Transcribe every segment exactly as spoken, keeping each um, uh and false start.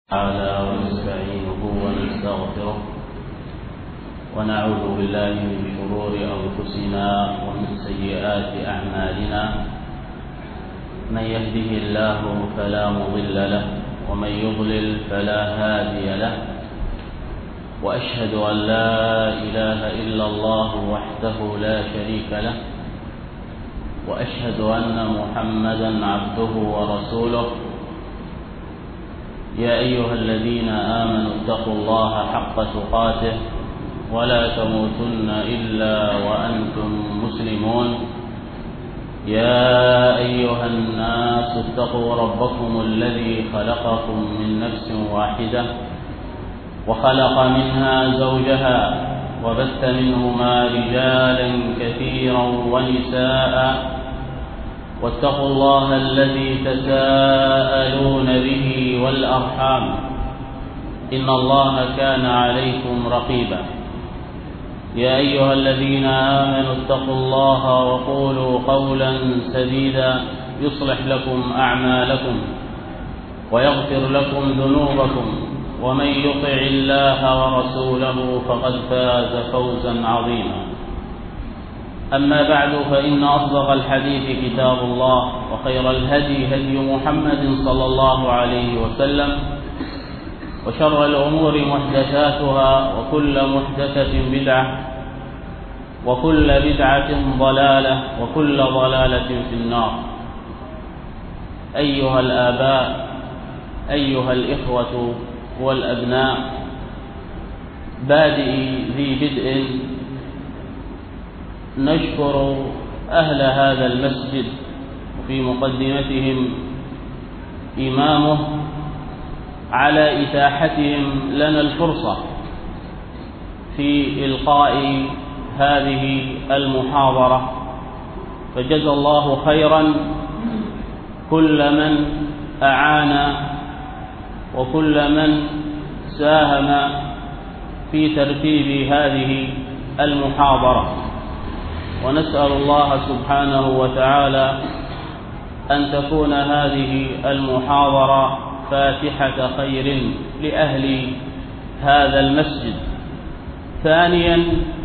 تعالى ونستعينه ونستغفره ونعوذ بالله من شرور أنفسنا ومن سيئات أعمالنا. من يهده الله فلا مضل له ومن يضلل فلا هادي له، وأشهد أن لا إله إلا الله وحده لا شريك له، وأشهد أن محمدا عبده ورسوله. يا أيها الذين آمنوا اتقوا الله حق تقاته ولا تموتن إلا وأنتم مسلمون. يا أيها الناس اتقوا ربكم الذي خلقكم من نفس واحدة وخلق منها زوجها وبث منهما رجالا كثيرا ونساء، واتقوا الله الذي تساءلون به والأرحام إن الله كان عليكم رقيبا. يا أيها الذين آمنوا اتقوا الله وقولوا قولا سديدا يصلح لكم أعمالكم ويغفر لكم ذنوبكم، ومن يطع الله ورسوله فقد فاز فوزا عظيما. أما بعد، فإن أصدق الحديث كتاب الله، وخير الهدي هدي محمد صلى الله عليه وسلم، وشر الأمور محدثاتها، وكل محدثة بدعة، وكل بدعة ضلالة، وكل ضلالة في النار. أيها الآباء، أيها الإخوة والأبناء، بادئ ذي بدء نشكر أهل هذا المسجد، وفي مقدمتهم إمامه، على إتاحتهم لنا الفرصة في إلقاء هذه المحاضرة، فجزى الله خيرا كل من أعان وكل من ساهم في ترتيب هذه المحاضرة. ونسأل الله سبحانه وتعالى أن تكون هذه المحاضرة فاتحة خير لأهل هذا المسجد. ثانيا،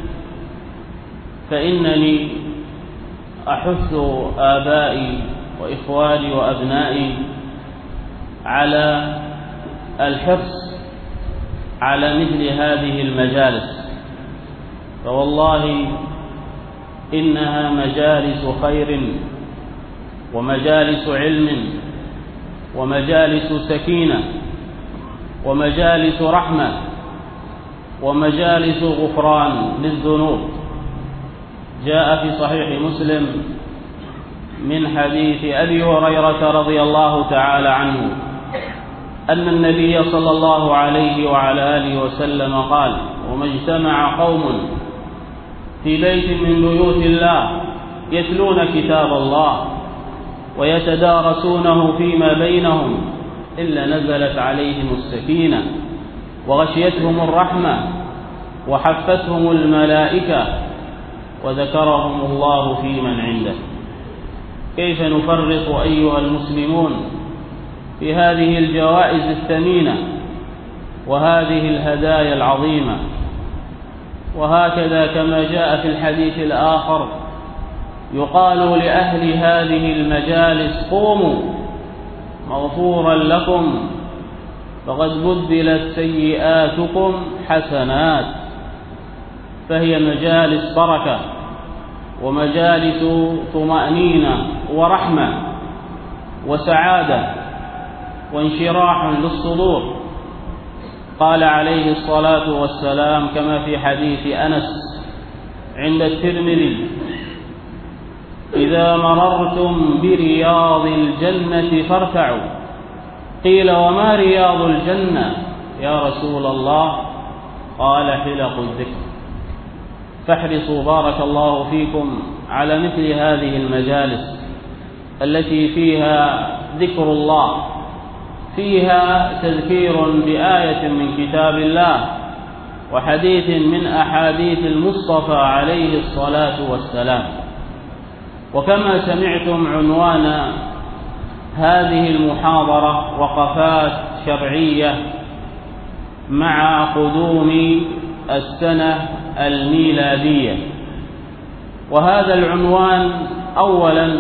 فإنني أحث آبائي وإخواني وأبنائي على الحرص على مثل هذه المجالس، فوالله إنها مجالس خير ومجالس علم ومجالس سكينة ومجالس رحمة ومجالس غفران للذنوب. جاء في صحيح مسلم من حديث أبي هريرة رضي الله تعالى عنه أن النبي صلى الله عليه وعلى آله وسلم قال: وما اجتمع قوم في بيت من بيوت الله يتلون كتاب الله ويتدارسونه فيما بينهم إلا نزلت عليهم السكينة وغشيتهم الرحمة وحفتهم الملائكة وذكرهم الله في من عنده. كيف نفرط أيها المسلمون في هذه الجوائز الثمينة وهذه الهدايا العظيمة؟ وهكذا كما جاء في الحديث الآخر يقال لأهل هذه المجالس: قوموا مغفورا لكم فقد بدلت سيئاتكم حسنات. فهي مجالس بركة ومجالس طمأنينة ورحمة وسعادة وانشراح للصدور. قال عليه الصلاة والسلام كما في حديث أنس عند الترمذي: إذا مررتم برياض الجنة فارتعوا. قيل: وما رياض الجنة يا رسول الله؟ قال: حلق الذكر. فاحرصوا بارك الله فيكم على مثل هذه المجالس التي فيها ذكر الله، فيها تذكير بآية من كتاب الله وحديث من أحاديث المصطفى عليه الصلاة والسلام. وكما سمعتم عنوان هذه المحاضرة: وقفات شرعية مع قدوم السنة الميلادية. وهذا العنوان أولا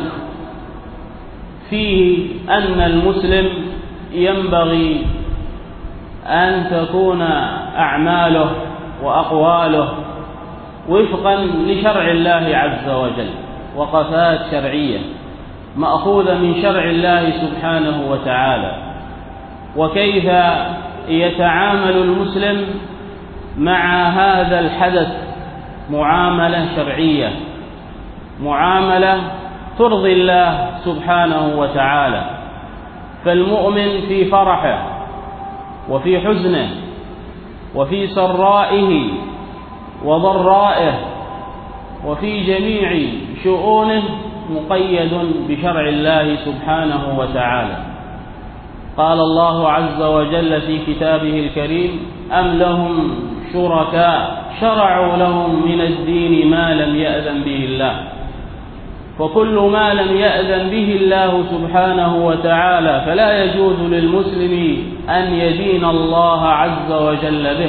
فيه أن المسلم ينبغي أن تكون أعماله وأقواله وفقا لشرع الله عز وجل، وقفات شرعية مأخوذة من شرع الله سبحانه وتعالى، وكيف يتعامل المسلم مع هذا الحدث معاملة شرعية، معاملة ترضي الله سبحانه وتعالى. فالمؤمن في فرحه وفي حزنه وفي سرائه وضرائه وفي جميع شؤونه مقيد بشرع الله سبحانه وتعالى. قال الله عز وجل في كتابه الكريم: أم لهم شركاء شرعوا لهم من الدين ما لم يأذن به الله. وكل ما لم يأذن به الله سبحانه وتعالى فلا يجوز للمسلم أن يدين الله عز وجل به.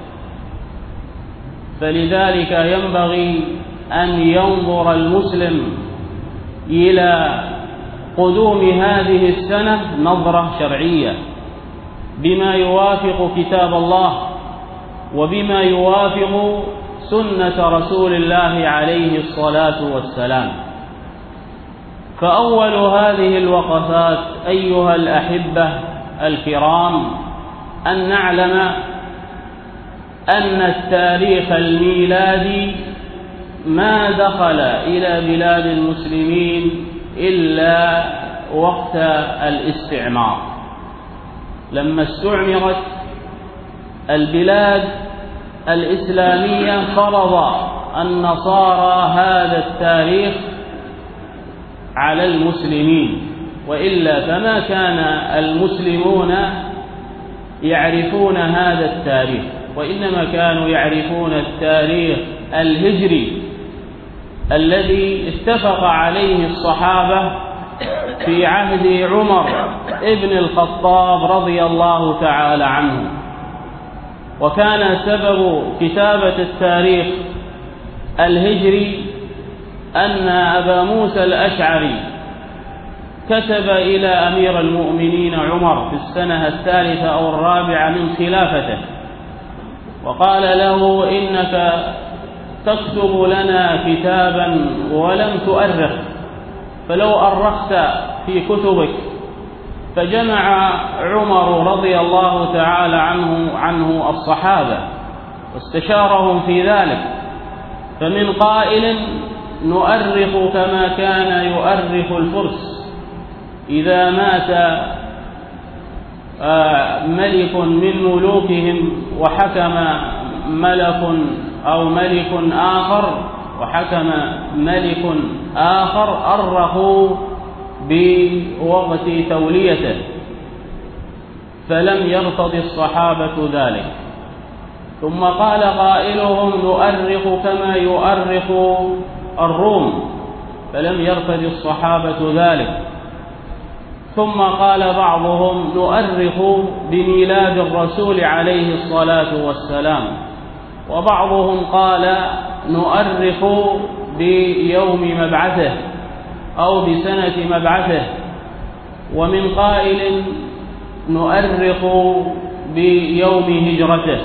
فلذلك ينبغي أن ينظر المسلم إلى قدوم هذه السنة نظرة شرعية بما يوافق كتاب الله وبما يوافق سنة رسول الله عليه الصلاة والسلام. فأول هذه الوقفات أيها الأحبة الكرام أن نعلم أن التاريخ الميلادي ما دخل إلى بلاد المسلمين إلا وقت الاستعمار. لما استعمرت البلاد الإسلامية فرض النصارى هذا التاريخ على المسلمين، وإلا فما كان المسلمون يعرفون هذا التاريخ، وإنما كانوا يعرفون التاريخ الهجري الذي اتفق عليه الصحابة في عهد عمر ابن الخطاب رضي الله تعالى عنه. وكان سبب كتابة التاريخ الهجري أن أبا موسى الأشعري كتب إلى أمير المؤمنين عمر في السنة الثالثة أو الرابعة من خلافته، وقال له: إنك تكتب لنا كتابا ولم تؤرخ، فلو أرخت في كتبك. فجمع عمر رضي الله تعالى عنه عنه الصحابة واستشارهم في ذلك، فمن قائل: نؤرخ كما كان يؤرخ الفرس إذا مات ملك من ملوكهم وحكم ملك أو ملك آخر وحكم ملك آخر أرخوا بوقت توليته، فلم يرتضي الصحابة ذلك. ثم قال قائلهم: نؤرخ كما يؤرخ الروم، فلم يرتضي الصحابة ذلك. ثم قال بعضهم: نؤرخ بميلاد الرسول عليه الصلاة والسلام، وبعضهم قال: نؤرخ بيوم مبعثه أو بسنة مبعثه، ومن قائل: نؤرخ بيوم هجرته.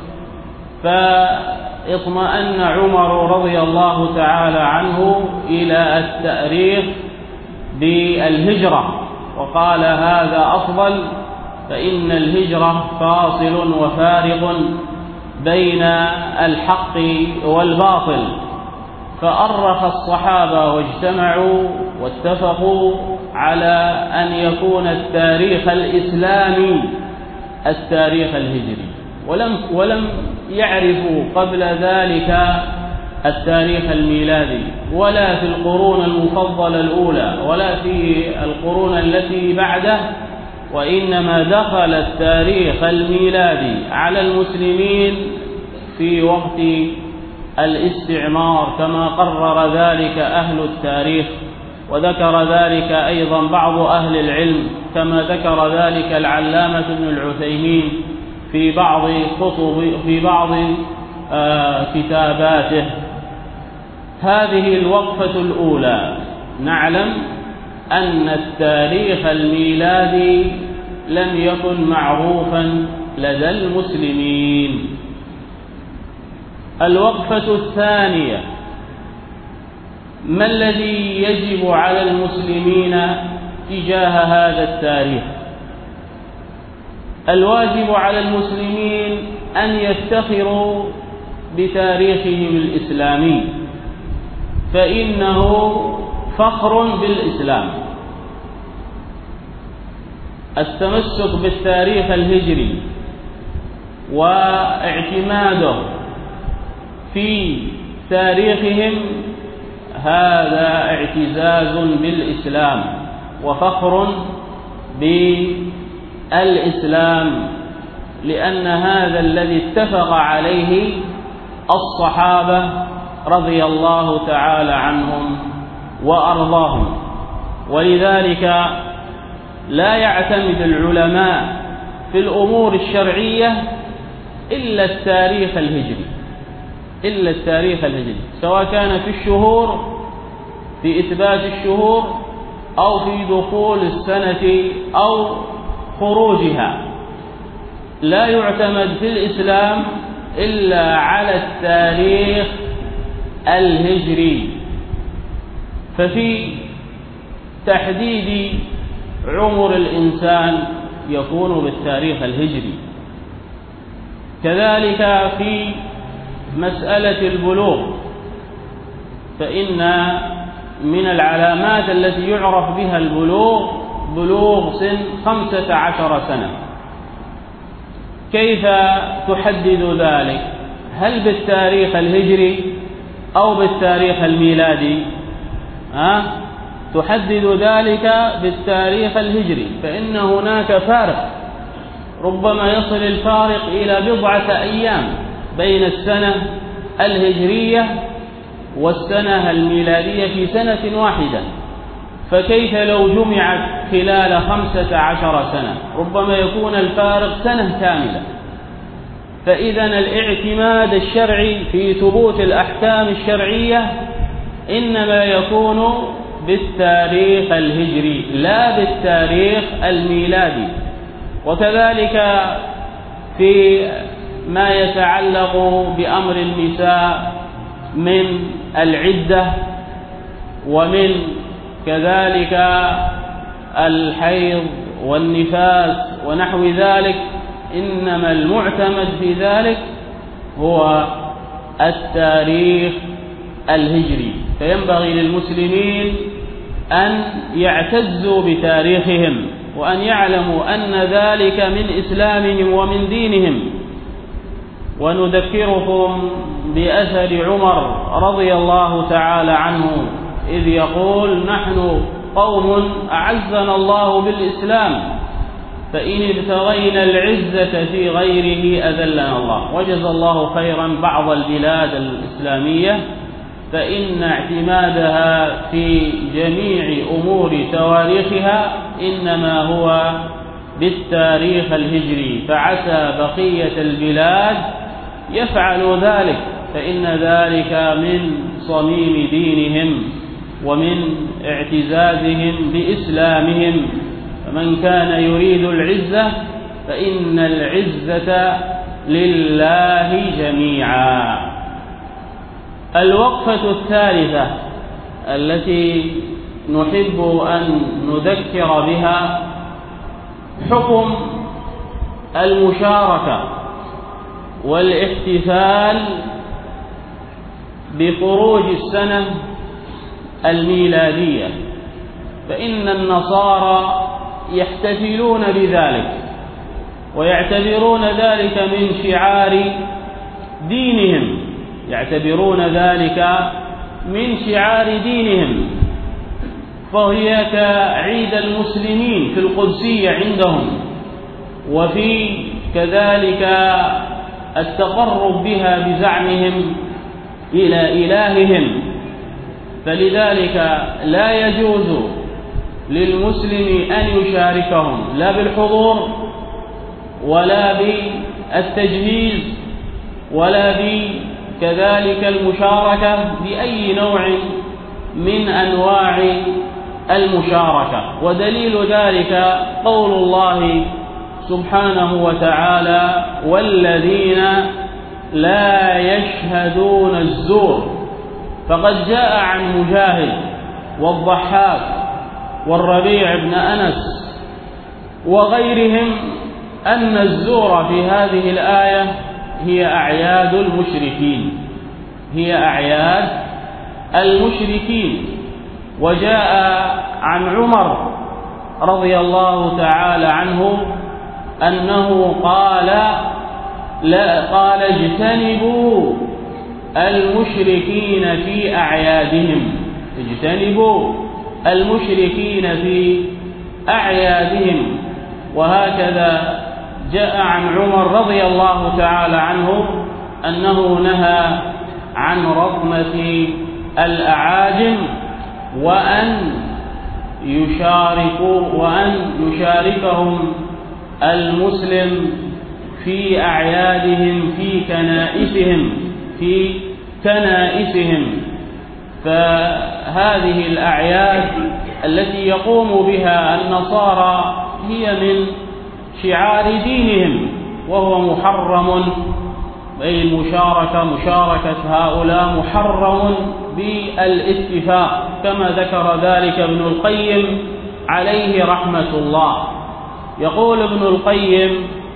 فاطمأن عمر رضي الله تعالى عنه إلى التأريخ بالهجرة، وقال: هذا أفضل، فإن الهجرة فاصل وفارق بين الحق والباطل. فأرخ الصحابة واجتمعوا واتفقوا على أن يكون التاريخ الإسلامي التاريخ الهجري، ولم ولم يعرفوا قبل ذلك التاريخ الميلادي، ولا في القرون المفضلة الأولى ولا في القرون التي بعده، وإنما دخل التاريخ الميلادي على المسلمين في وقت الاستعمار كما قرر ذلك أهل التاريخ وذكر ذلك أيضا بعض أهل العلم كما ذكر ذلك العلامة ابن العثيمين في بعض خطب في بعض آه كتاباته. هذه الوقفة الأولى. نعلم أن التاريخ الميلادي لم يكن معروفا لدى المسلمين. الوقفة الثانية: ما الذي يجب على المسلمين تجاه هذا التاريخ؟ الواجب على المسلمين أن يفتخروا بتاريخهم الإسلامي، فإنه فخر بالإسلام. التمسك بالتاريخ الهجري واعتماده في تاريخهم هذا اعتزاز بالإسلام وفخر بالإسلام، لأن هذا الذي اتفق عليه الصحابة رضي الله تعالى عنهم وأرضاهم. ولذلك لا يعتمد العلماء في الأمور الشرعية إلا التاريخ الهجري إلا التاريخ الهجري سواء كان في الشهور، في إثبات الشهور، أو في دخول السنة أو خروجها. لا يعتمد في الإسلام إلا على التاريخ الهجري. ففي تحديد عمر الإنسان يكون بالتاريخ الهجري. كذلك في مسألة البلوغ، فإن من العلامات التي يعرف بها البلوغ بلوغ سن خمسة عشر سنة. كيف تحدد ذلك؟ هل بالتاريخ الهجري أو بالتاريخ الميلادي؟ ها؟ تحدد ذلك بالتاريخ الهجري، فإن هناك فارق ربما يصل الفارق إلى بضعة أيام بين السنة الهجرية والسنة الميلادية في سنة واحدة، فكيف لو جمعت خلال خمسة عشر سنة؟ ربما يكون الفارق سنة كاملة. فإذا الاعتماد الشرعي في ثبوت الأحكام الشرعية إنما يكون بالتاريخ الهجري لا بالتاريخ الميلادي. وكذلك في ما يتعلق بأمر النساء من العدة ومن كذلك الحيض والنفاس ونحو ذلك، إنما المعتمد في ذلك هو التاريخ الهجري. فينبغي للمسلمين أن يعتزوا بتاريخهم وأن يعلموا أن ذلك من إسلامهم ومن دينهم. ونذكركم بأثر عمر رضي الله تعالى عنه إذ يقول: نحن قوم أعزنا الله بالإسلام، فإن ابتغينا العزة في غيره أذلنا الله. وجزى الله خيرا بعض البلاد الإسلامية، فإن اعتمادها في جميع أمور تواريخها إنما هو بالتاريخ الهجري، فعسى بقية البلاد يفعل ذلك، فإن ذلك من صميم دينهم ومن اعتزازهم بإسلامهم. فمن كان يريد العزة فإن العزة لله جميعا. الوقفة الثالثة التي نحب أن نذكر بها حكم المشاركة والاحتفال بخروج السنة الميلادية. فإن النصارى يحتفلون بذلك ويعتبرون ذلك من شعار دينهم يعتبرون ذلك من شعار دينهم فهي كعيد المسلمين في القدسية عندهم، وفي كذلك التقرب بها بزعمهم إلى إلههم. فلذلك لا يجوز للمسلم أن يشاركهم لا بالحضور ولا بالتجهيز ولا بكذلك المشاركة بأي نوع من أنواع المشاركة. ودليل ذلك قول الله سبحانه وتعالى: والذين لا يشهدون الزور. فقد جاء عن مجاهد والضحاك والربيع بن أنس وغيرهم أن الزور في هذه الآية هي أعياد المشركين هي أعياد المشركين. وجاء عن عمر رضي الله تعالى عنه أنه قال لا قال اجتنبوا المشركين في أعيادهم اجتنبوا المشركين في أعيادهم. وهكذا جاء عن عمر رضي الله تعالى عنه أنه نهى عن رقمة الأعاجم وأن يشاركوا وأن يشاركهم المسلم في أعيادهم في كنائسهم في كنائسهم. فهذه الأعياد التي يقوم بها النصارى هي من شعار دينهم، وهو محرم، أي المشاركة مشاركة هؤلاء محرم بالاتفاق، كما ذكر ذلك ابن القيم عليه رحمة الله. يقول ابن القيم: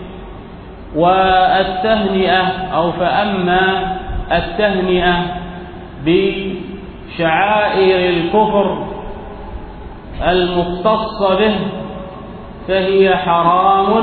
والتهنئة أو فأما التهنئة بشعائر الكفر المختصة به فهي حرام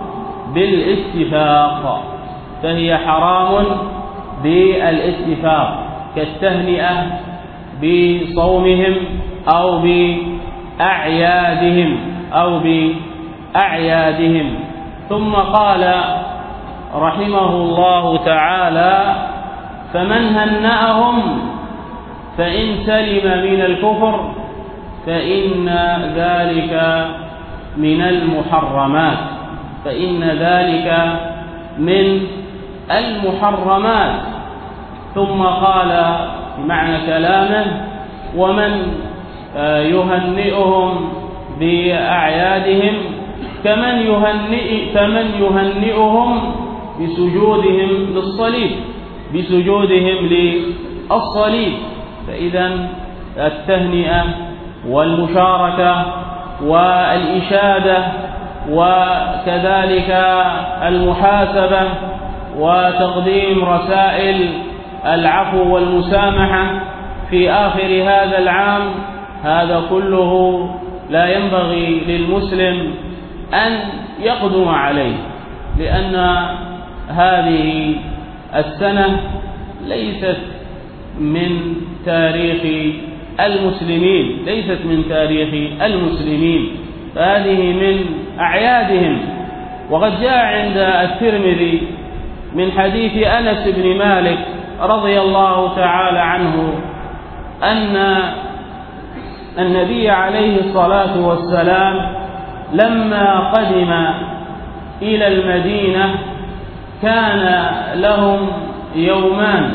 بالاتفاق فهي حرام بالاتفاق كالتهنئة بصومهم أو بأعيادهم أو بأعيادهم. ثم قال رحمه الله تعالى: فمن هنأهم فإن سلم من الكفر فإن ذلك من المحرمات فإن ذلك من المحرمات. ثم قال بمعنى كلامه: ومن يهنئهم بأعيادهم كمن يهنئ كمن يهنئهم بسجودهم للصليب بسجودهم للصليب. فإذا التهنئة والمشاركة والإشادة وكذلك المحاسبة وتقديم رسائل العفو والمسامحة في آخر هذا العام، هذا كله لا ينبغي للمسلم أن يقدم عليه، لأن هذه السنة ليست من تاريخ المسلمين ليست من تاريخ المسلمين فهذه من أعيادهم. وقد جاء عند الترمذي من حديث أنس بن مالك رضي الله تعالى عنه أن النبي عليه الصلاة والسلام لما قدم إلى المدينة كان لهم يومان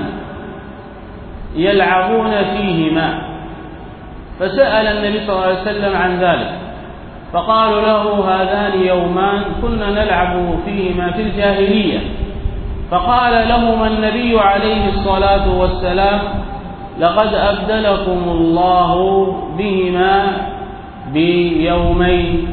يلعبون فيهما، فسأل النبي صلى الله عليه وسلم عن ذلك، فقالوا له: هذان يومان كنا نلعب فيهما في الجاهلية. فقال لهم النبي عليه الصلاة والسلام: لقد أبدلكم الله بهما بيومي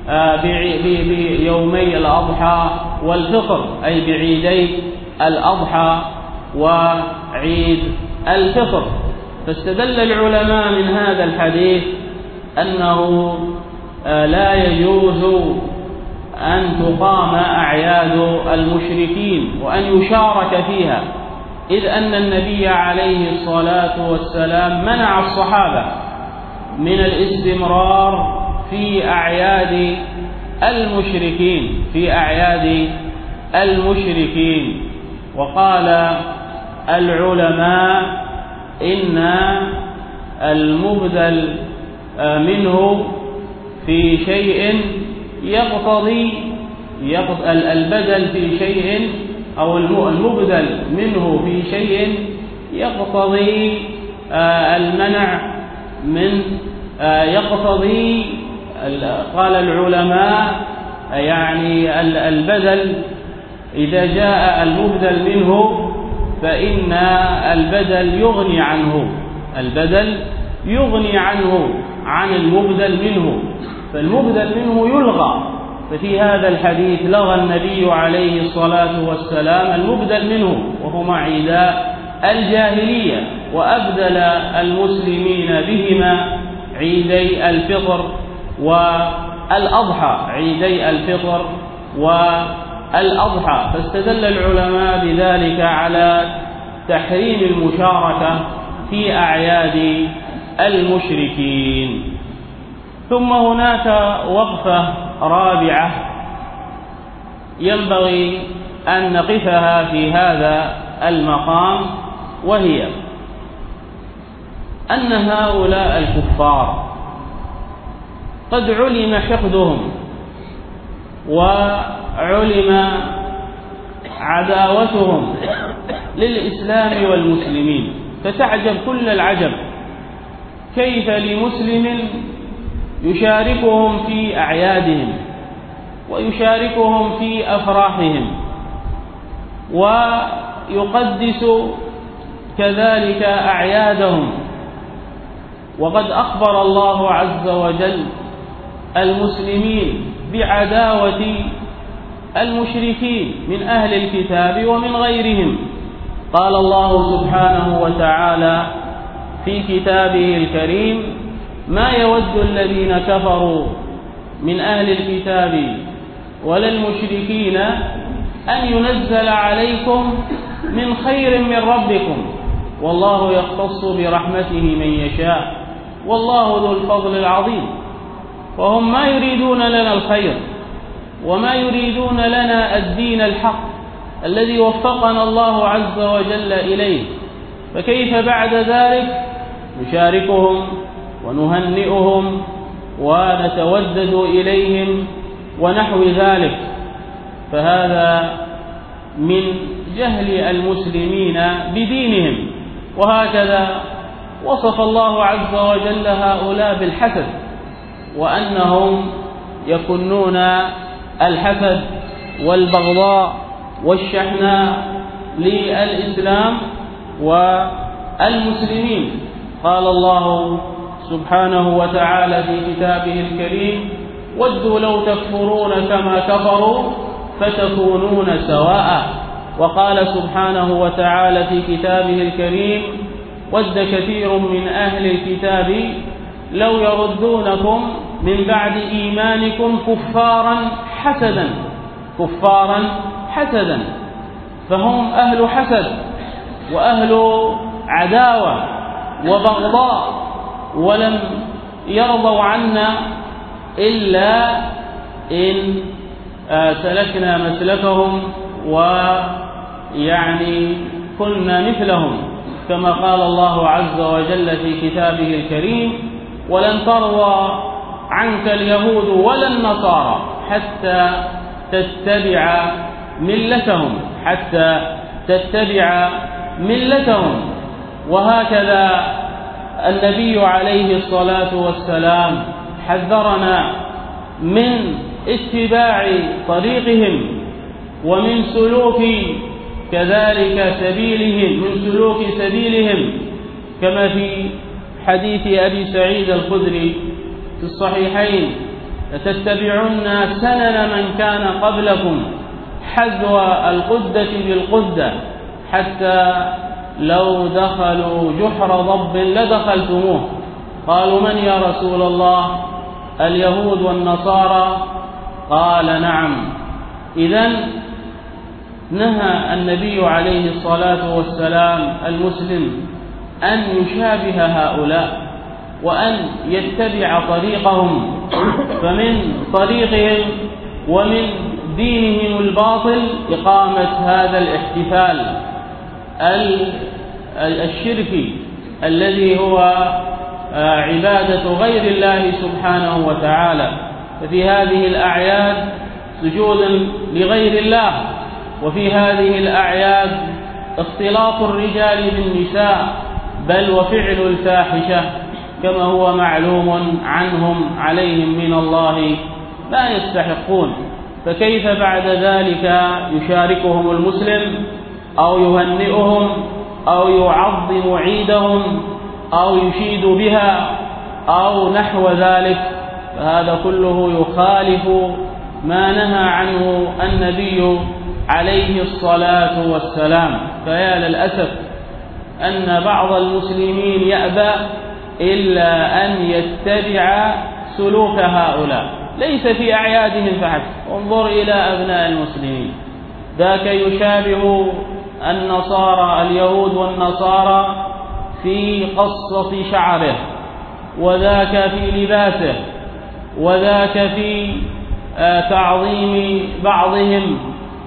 بيومي الأضحى والفطر، أي بعيدي الأضحى وعيد الفطر. فاستدل العلماء من هذا الحديث أنه لا يجوز أن تقام أعياد المشركين وأن يشارك فيها، إذ أن النبي عليه الصلاة والسلام منع الصحابة من الاستمرار في أعياد المشركين في أعياد المشركين. وقال العلماء إن المبذل منه في شيء يقتضي البذل في شيء أو المبذل منه في شيء يقتضي المنع من يقتضي قال العلماء يعني البذل إذا جاء المبذل منه فإن البذل يغني عنه البذل يغني عنه عن المبذل منه، فالمبذل منه يلغى. ففي هذا الحديث لغى النبي عليه الصلاة والسلام المبذل منه وهما عيدا الجاهلية، وأبدل المسلمين بهما عيدي الفطر والأضحى عيدي الفطر والأضحى. فاستدل العلماء بذلك على تحريم المشاركة في أعياد المشركين. ثم هناك وقفة رابعة ينبغي أن نقفها في هذا المقام، وهي أن هؤلاء الكفار قد علم حقدهم وعلم عداوتهم للإسلام والمسلمين، فتعجب كل العجب كيف لمسلم يشاركهم في أعيادهم ويشاركهم في أفراحهم ويقدس كذلك أعيادهم، وقد أخبر الله عز وجل المسلمين بعداوة المشركين من أهل الكتاب ومن غيرهم. قال الله سبحانه وتعالى في كتابه الكريم: ما يود الذين كفروا من أهل الكتاب ولا المشركين أن ينزل عليكم من خير من ربكم والله يختص برحمته من يشاء والله ذو الفضل العظيم. وهم ما يريدون لنا الخير وما يريدون لنا الدين الحق الذي وفقنا الله عز وجل إليه، فكيف بعد ذلك نشاركهم ونهنئهم ونتودد إليهم ونحو ذلك؟ فهذا من جهل المسلمين بدينهم. وهكذا وصف الله عز وجل هؤلاء بالحسد، وأنهم يكنون الحسد والبغضاء والشحناء للإسلام والمسلمين. قال الله سبحانه وتعالى في كتابه الكريم: ودوا لو تكفرون كما كفروا فتكونون سواء. وقال سبحانه وتعالى في كتابه الكريم: ود كثير من أهل الكتاب لو يردونكم من بعد إيمانكم كفارا حسدا كفارا حسدا فهم أهل حسد وأهل عداوة وبغضاء، ولم يرضوا عنا إلا إن سلكنا مسلكهم ويعني كنا مثلهم، كما قال الله عز وجل في كتابه الكريم: ولن ترضى عنك اليهود ولا النصارى حتى تتبع ملتهم حتى تتبع ملتهم. وهكذا النبي عليه الصلاة والسلام حذرنا من اتباع طريقهم ومن سلوك كذلك سبيلهم من سلوك سبيلهم، كما في حديث أبي سعيد الخدري في الصحيحين: لتتبعن سنن من كان قبلكم حذو القدة بالقدة حتى لو دخلوا جحر ضب لدخلتموه. قالوا: من يا رسول الله؟ اليهود والنصارى. قال: نعم. إذن نهى النبي عليه الصلاة والسلام المسلم أن يشابه هؤلاء وأن يتبع طريقهم، فمن طريقهم ومن دينهم الباطل إقامة هذا الاحتفال الشركي الذي هو عبادة غير الله سبحانه وتعالى. ففي هذه الأعياد سجود لغير الله، وفي هذه الأعياد اختلاط الرجال بالنساء، بل وفعل الفاحشة كما هو معلوم عنهم عليهم من الله ما يستحقون. فكيف بعد ذلك يشاركهم المسلم أو يهنئهم أو يعظم عيدهم أو يشيد بها أو نحو ذلك؟ فهذا كله يخالف ما نهى عنه النبي عليه الصلاة والسلام. فيا للأسف أن بعض المسلمين يأبى إلا أن يتبع سلوك هؤلاء، ليس في أعيادهم فحسب. انظر إلى أبناء المسلمين، ذاك يشابه النصارى اليهود والنصارى في قصة شعره، وذاك في لباسه، وذاك في تعظيم بعضهم،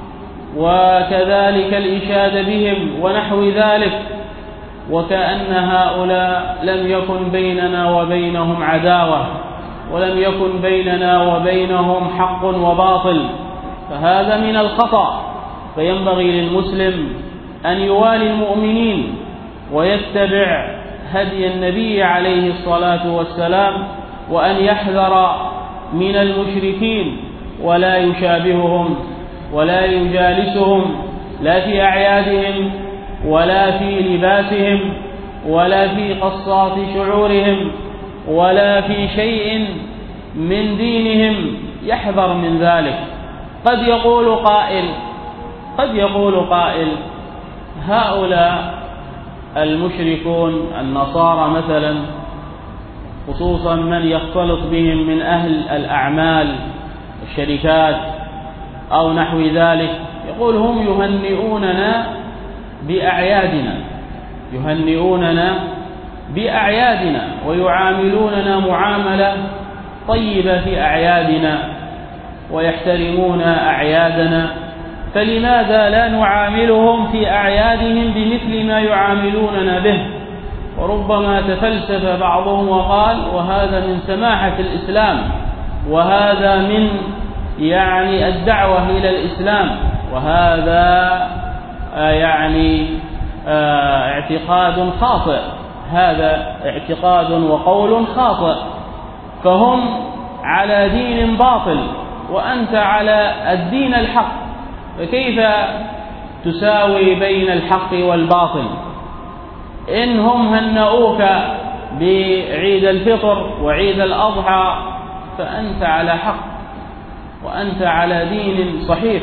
وكذلك الإشادة بهم ونحو ذلك، وكأن هؤلاء لم يكن بيننا وبينهم عداوة، ولم يكن بيننا وبينهم حق وباطل. فهذا من الخطأ. فينبغي للمسلم أن يوالي المؤمنين ويتبع هدي النبي عليه الصلاة والسلام، وأن يحذر من المشركين ولا يشابههم ولا يجالسهم، لا في أعيادهم ولا في لباسهم ولا في قصات شعورهم ولا في شيء من دينهم. يحذر من ذلك. قد يقول قائل قد يقول قائل هؤلاء المشركون النصارى مثلا، خصوصا من يختلط بهم من أهل الأعمال الشركات أو نحو ذلك، يقول هم يهنئوننا بأعيادنا يهنئوننا بأعيادنا ويعاملوننا معاملة طيبة في أعيادنا ويحترمون أعيادنا، فلماذا لا نعاملهم في أعيادهم بمثل ما يعاملوننا به؟ وربما تفلسف بعضهم وقال وهذا من سماحة الإسلام، وهذا من يعني الدعوة إلى الإسلام، وهذا يعني اعتقاد خاطئ، هذا اعتقاد وقول خاطئ. فهم على دين باطل وأنت على الدين الحق، فكيف تساوي بين الحق والباطل؟ إن هم هنؤوك بعيد الفطر وعيد الأضحى فأنت على حق وأنت على دين صحيح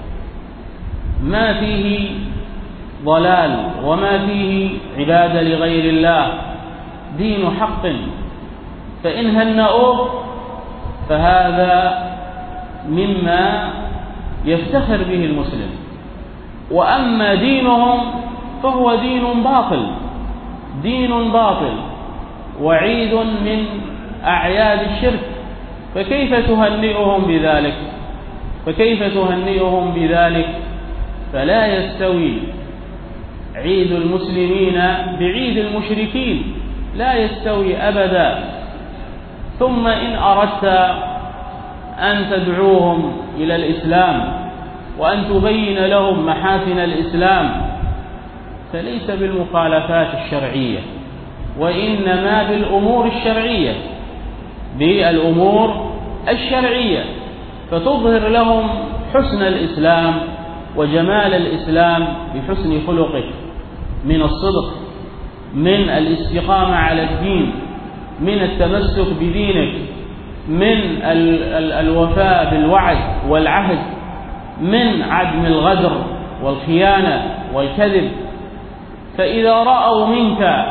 ما فيه ضلال وما فيه عبادة لغير الله، دين حق. فإن هنؤوك فهذا مما يفتخر به المسلم، وأما دينهم فهو دين باطل دين باطل وعيد من أعياد الشرك. فكيف تهنئهم بذلك؟ فكيف تهنئهم بذلك؟ فلا يستوي عيد المسلمين بعيد المشركين، لا يستوي أبدا. ثم إن أردت أن تدعوهم إلى الإسلام وأن تبين لهم محاسن الإسلام فليس بالمخالفات الشرعية، وإنما بالأمور الشرعية بالأمور الشرعية فتظهر لهم حسن الإسلام وجمال الإسلام بحسن خلقه من الصدق، من الاستقامة على الدين، من التمسك بدينك، من الوفاء بالوعد والعهد، من عدم الغدر والخيانة والكذب. فإذا رأوا منك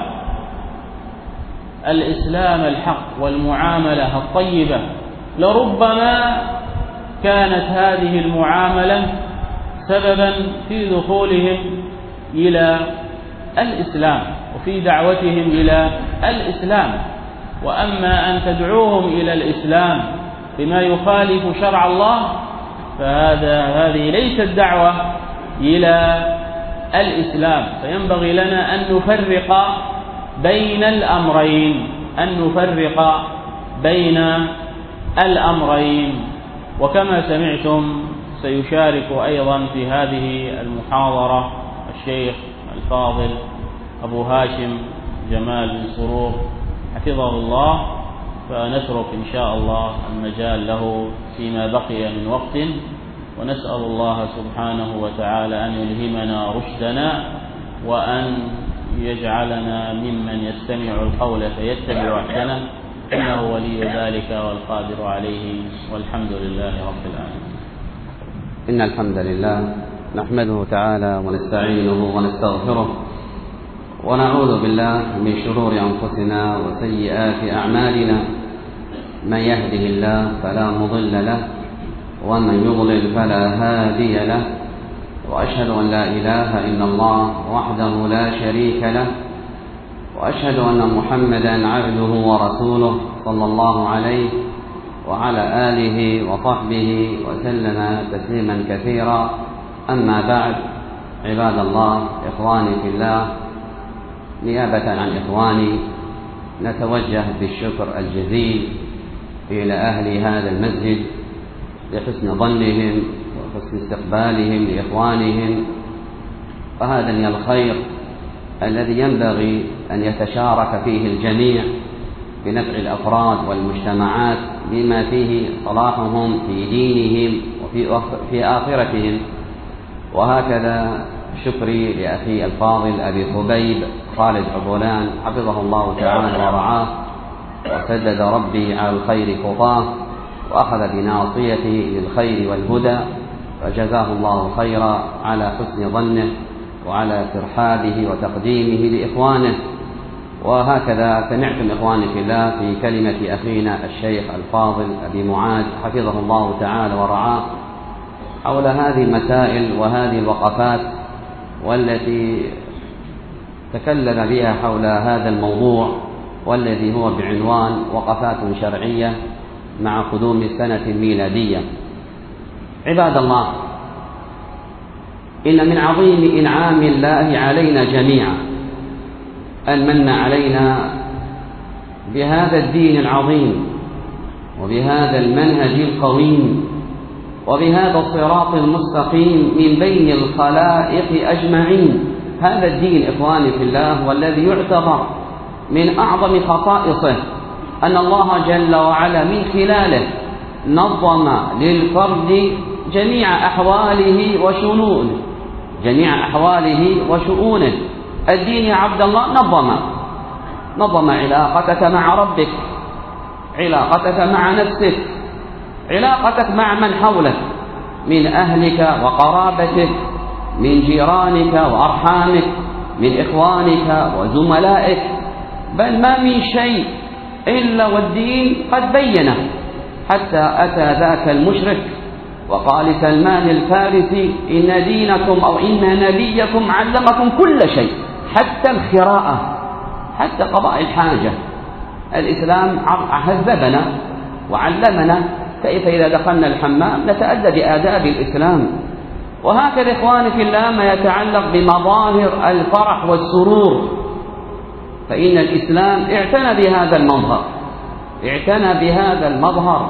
الإسلام الحق والمعاملة الطيبة لربما كانت هذه المعاملة سببا في دخولهم إلى الإسلام وفي دعوتهم إلى الإسلام. وأما أن تدعوهم إلى الإسلام بما يخالف شرع الله فهذا هذه ليست دعوة إلى الإسلام. فينبغي لنا أن نفرق بين الأمرين، أن نفرق بين الأمرين. وكما سمعتم سيشارك أيضا في هذه المحاضرة الشيخ الفاضل أبو هاشم جمال بن سرور حفظه الله، فنترك إن شاء الله المجال له فيما بقي من وقت، ونسأل الله سبحانه وتعالى أن يلهمنا رشدنا وأن يجعلنا ممن يستمع القول فيتبع أحسنه، إنه ولي ذلك والقادر عليه، والحمد لله رب العالمين. إن الحمد لله نحمده تعالى ونستعينه ونستغفره ونعوذ بالله من شرور أنفسنا وسيئات أعمالنا، من يهده الله فلا مضل له ومن يضلل فلا هادي له، وأشهد أن لا إله إلا الله وحده لا شريك له، وأشهد أن محمدا عبده ورسوله صلى الله عليه وعلى آله وصحبه وسلم تسليما كثيرا. أما بعد، عباد الله، إخواني في الله، نيابة عن إخواني نتوجه بالشكر الجزيل إلى أهل هذا المسجد لحسن ظنهم وحسن استقبالهم لإخوانهم، وهذا من الخير الذي ينبغي أن يتشارك فيه الجميع بنفع الأفراد والمجتمعات بما فيه صلاحهم في دينهم وفي آخرتهم. وهكذا شكري لأخي الفاضل أبي خبيب خالد عبولان حفظه الله تعالى ورعاه، وسدد ربي على الخير خطاه، وأخذ بناصيته للخير والهدى، فجزاه الله خيرا على حسن ظنه وعلى ترحابه وتقديمه لإخوانه. وهكذا سمعتم إخواني في الله في كلمة أخينا الشيخ الفاضل أبي معاذ حفظه الله تعالى ورعاه حول هذه المسائل وهذه الوقفات، والتي تكلم بها حول هذا الموضوع، والذي هو بعنوان وقفات شرعية مع قدوم السنة الميلادية. عباد الله، إن من عظيم إنعام الله علينا جميعا أن من علينا بهذا الدين العظيم وبهذا المنهج القويم وبهذا الصراط المستقيم من بين الخلائق أجمعين. هذا الدين إخواني في الله والذي يعتبر من أعظم خصائصه أن الله جل وعلا من خلاله نظم للفرد جميع أحواله وشؤونه جميع أحواله وشؤونه. الدين يا عبد الله نظم نظم علاقتك مع ربك، علاقتك مع نفسك، علاقتك مع من حولك من أهلك وقرابتك، من جيرانك وأرحامك، من إخوانك وزملائك، بل ما من شيء إلا والدين قد بينه، حتى أتى ذاك المشرك وقال سلمان الفارسي إن دينكم أو إن نبيكم علمكم كل شيء حتى الخراءة، حتى قضاء الحاجة. الإسلام هذبنا وعلمنا كيف إذا دخلنا الحمام نتأدى بآداب الإسلام. وهكذا إخواني في الله ما يتعلق بمظاهر الفرح والسرور، فإن الإسلام اعتنى بهذا المظهر اعتنى بهذا المظهر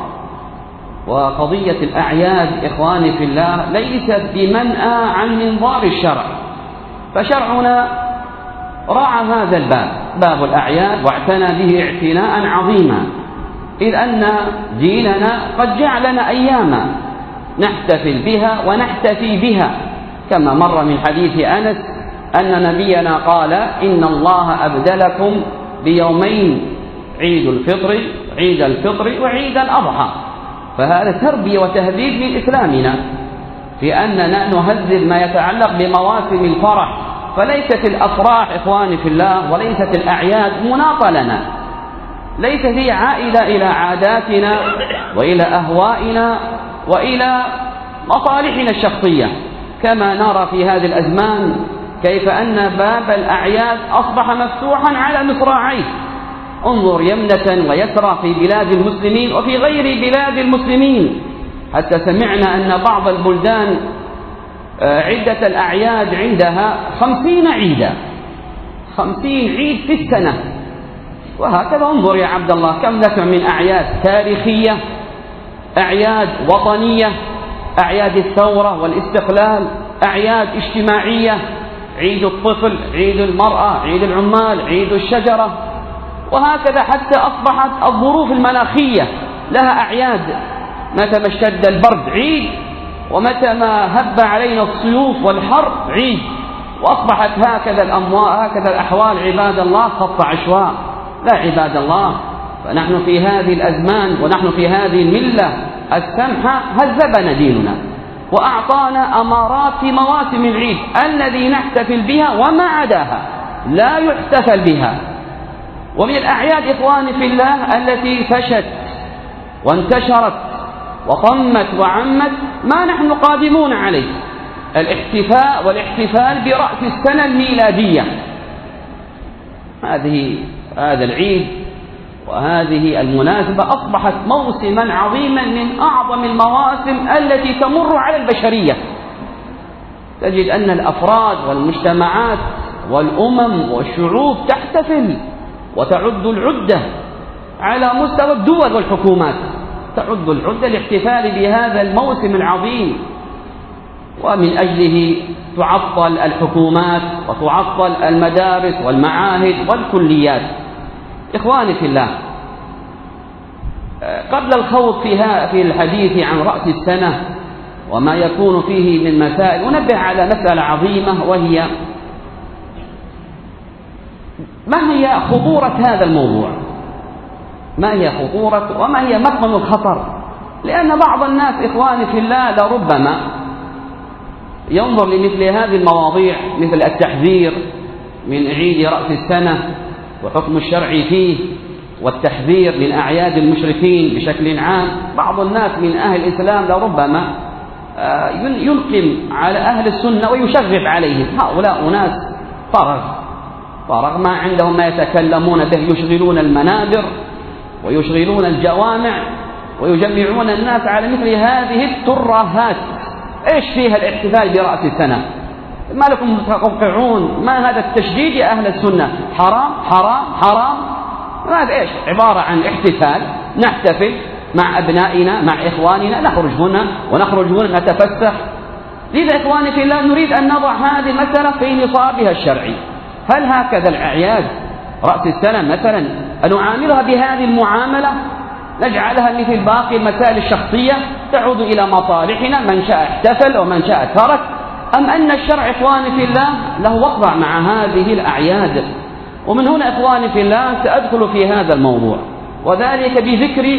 وقضية الأعياد إخواني في الله ليست بمنأى عن منظار الشرع، فشرعنا راعى هذا الباب، باب الأعياد، واعتنى به اعتناء عظيما، إذ أن ديننا قد جعلنا أياما نحتفل بها ونحتفي بها، كما مر من حديث أنس أن نبينا قال إن الله أبدلكم بيومين، عيد الفطر عيد الفطر وعيد الأضحى. فهذا تربية وتهذيب من إسلامنا في أننا نهذب ما يتعلق بمواسم الفرح، فليست الأفراح إخواني في الله وليست الأعياد مناطة لنا، ليست هي عائدة إلى عاداتنا وإلى أهوائنا وإلى مصالحنا الشخصية، كما نرى في هذه الأزمان كيف أن باب الأعياد أصبح مفتوحا على مصراعيه. انظر يمنة ويسرى في بلاد المسلمين وفي غير بلاد المسلمين، حتى سمعنا أن بعض البلدان عدة الأعياد عندها خمسين عيدا، خمسين عيد في السنة، وهكذا انظر يا عبد الله كم لك من أعياد تاريخية، أعياد وطنية، أعياد الثورة والاستقلال، أعياد اجتماعية، عيد الطفل، عيد المرأة، عيد العمال، عيد الشجرة، وهكذا حتى أصبحت الظروف المناخية لها أعياد، متى ما اشتد البرد عيد، ومتى ما هب علينا الصيوف والحر عيد، وأصبحت هكذا الأموال هكذا الأحوال عباد الله خط عشواء. لا عباد الله، فنحن في هذه الأزمان ونحن في هذه الملة السمحة هذبنا ديننا وأعطانا أمارات في مواسم العيد الذي نحتفل بها وما عداها لا يحتفل بها. ومن الأعياد إخواني في الله التي فشت وانتشرت وطمت وعمت ما نحن قادمون عليه، الاحتفاء والاحتفال برأس السنة الميلادية. هذه هذا العيد وهذه المناسبة أصبحت موسما عظيما من أعظم المواسم التي تمر على البشرية. تجد أن الأفراد والمجتمعات والأمم والشعوب تحتفل وتعد العدة على مستوى الدول والحكومات، تعد العدة لاحتفال بهذا الموسم العظيم، ومن أجله تعطل الحكومات وتعطل المدارس والمعاهد والكليات. إخواني في الله، قبل الخوض فيها في الحديث عن رأس السنة وما يكون فيه من مسائل أنبه على مسألة عظيمة، وهي ما هي خطورة هذا الموضوع، ما هي خطورة وما هي مكمن الخطر. لأن بعض الناس إخواني في الله لربما ينظر لمثل هذه المواضيع مثل التحذير من عيد رأس السنة وحكم الشرع فيه والتحذير من أعياد المشركين بشكل عام. بعض الناس من أهل الإسلام لربما ينقم على أهل السنة ويشغب عليهم. هؤلاء ناس فرغ فرغ ما عندهم ما يتكلمون به، يشغلون المنابر ويشغلون الجوامع ويجمعون الناس على مثل هذه الترهات. إيش فيها الاحتفال برأس السنة؟ ما لكم تقطعون؟ ما هذا التشديد يا أهل السنة؟ حرام حرام حرام. هذا إيش؟ عبارة عن احتفال، نحتفل مع أبنائنا مع إخواننا، نخرج هنا ونخرج هنا نتفسح. لذا إخواني في الله نريد أن نضع هذه المسألة في نصابها الشرعي. هل هكذا الأعياد رأس السنة مثلا أن نعاملها بهذه المعاملة، نجعلها مثل باقي المسائل الشخصية تعود إلى مصالحنا، من شاء احتفل ومن شاء ترك، أم أن الشرع إخواني في الله له وقع مع هذه الأعياد؟ ومن هنا إخواني في الله سأدخل في هذا الموضوع، وذلك بذكر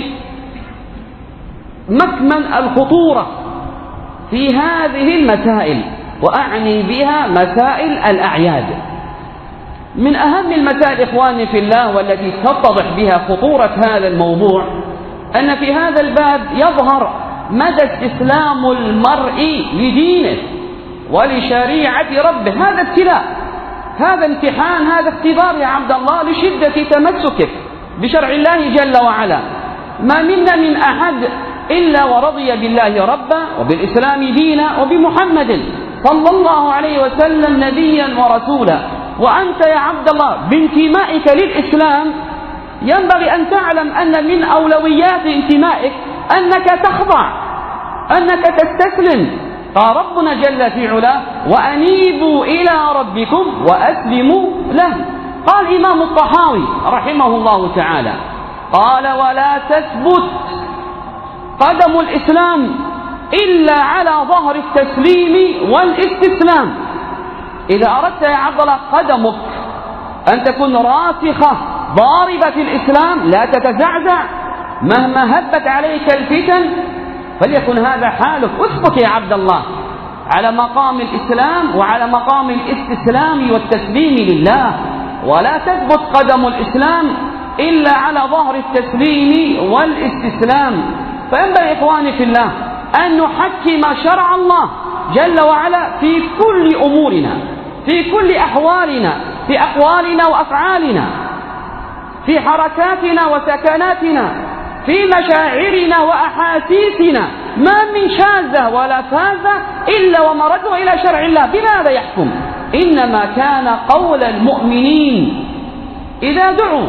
مكمن الخطورة في هذه المسائل، وأعني بها مسائل الأعياد. من أهم المسائل إخواني في الله والتي تتضح بها خطورة هذا الموضوع أن في هذا الباب يظهر مدى استسلام المرء لدينه ولشريعة ربه. هذا ابتلاء، هذا امتحان، هذا اختبار يا عبد الله لشدة تمسكك بشرع الله جل وعلا. ما منا من أحد إلا ورضي بالله ربا وبالإسلام دينا وبمحمد صلى الله عليه وسلم نبيا ورسولا. وأنت يا عبد الله بانتمائك للإسلام ينبغي أن تعلم أن من أولويات انتمائك أنك تخضع، أنك تستسلم. قال ربنا جل في علاه: وأنيبوا إلى ربكم وأسلموا له. قال إمام الطحاوي رحمه الله تعالى قال: ولا تثبت قدم الإسلام إلا على ظهر التسليم والاستسلام. إذا أردت يا عبد الله قدمك أن تكون راسخة ضاربة في الإسلام لا تتزعزع مهما هبت عليك الفتن، فليكن هذا حالك. اثبت يا عبد الله على مقام الإسلام وعلى مقام الاستسلام والتسليم لله، ولا تثبت قدم الإسلام إلا على ظهر التسليم والاستسلام. فينبغي إخواني في الله أن نحكم شرع الله جل وعلا في كل أمورنا، في كل أحوالنا، في أقوالنا وأفعالنا، في حركاتنا وسكناتنا، في مشاعرنا وأحاسيسنا. ما من شاذة ولا فاذة إلا ومرده إلى شرع الله. بماذا يحكم؟ إنما كان قول المؤمنين إذا دعوا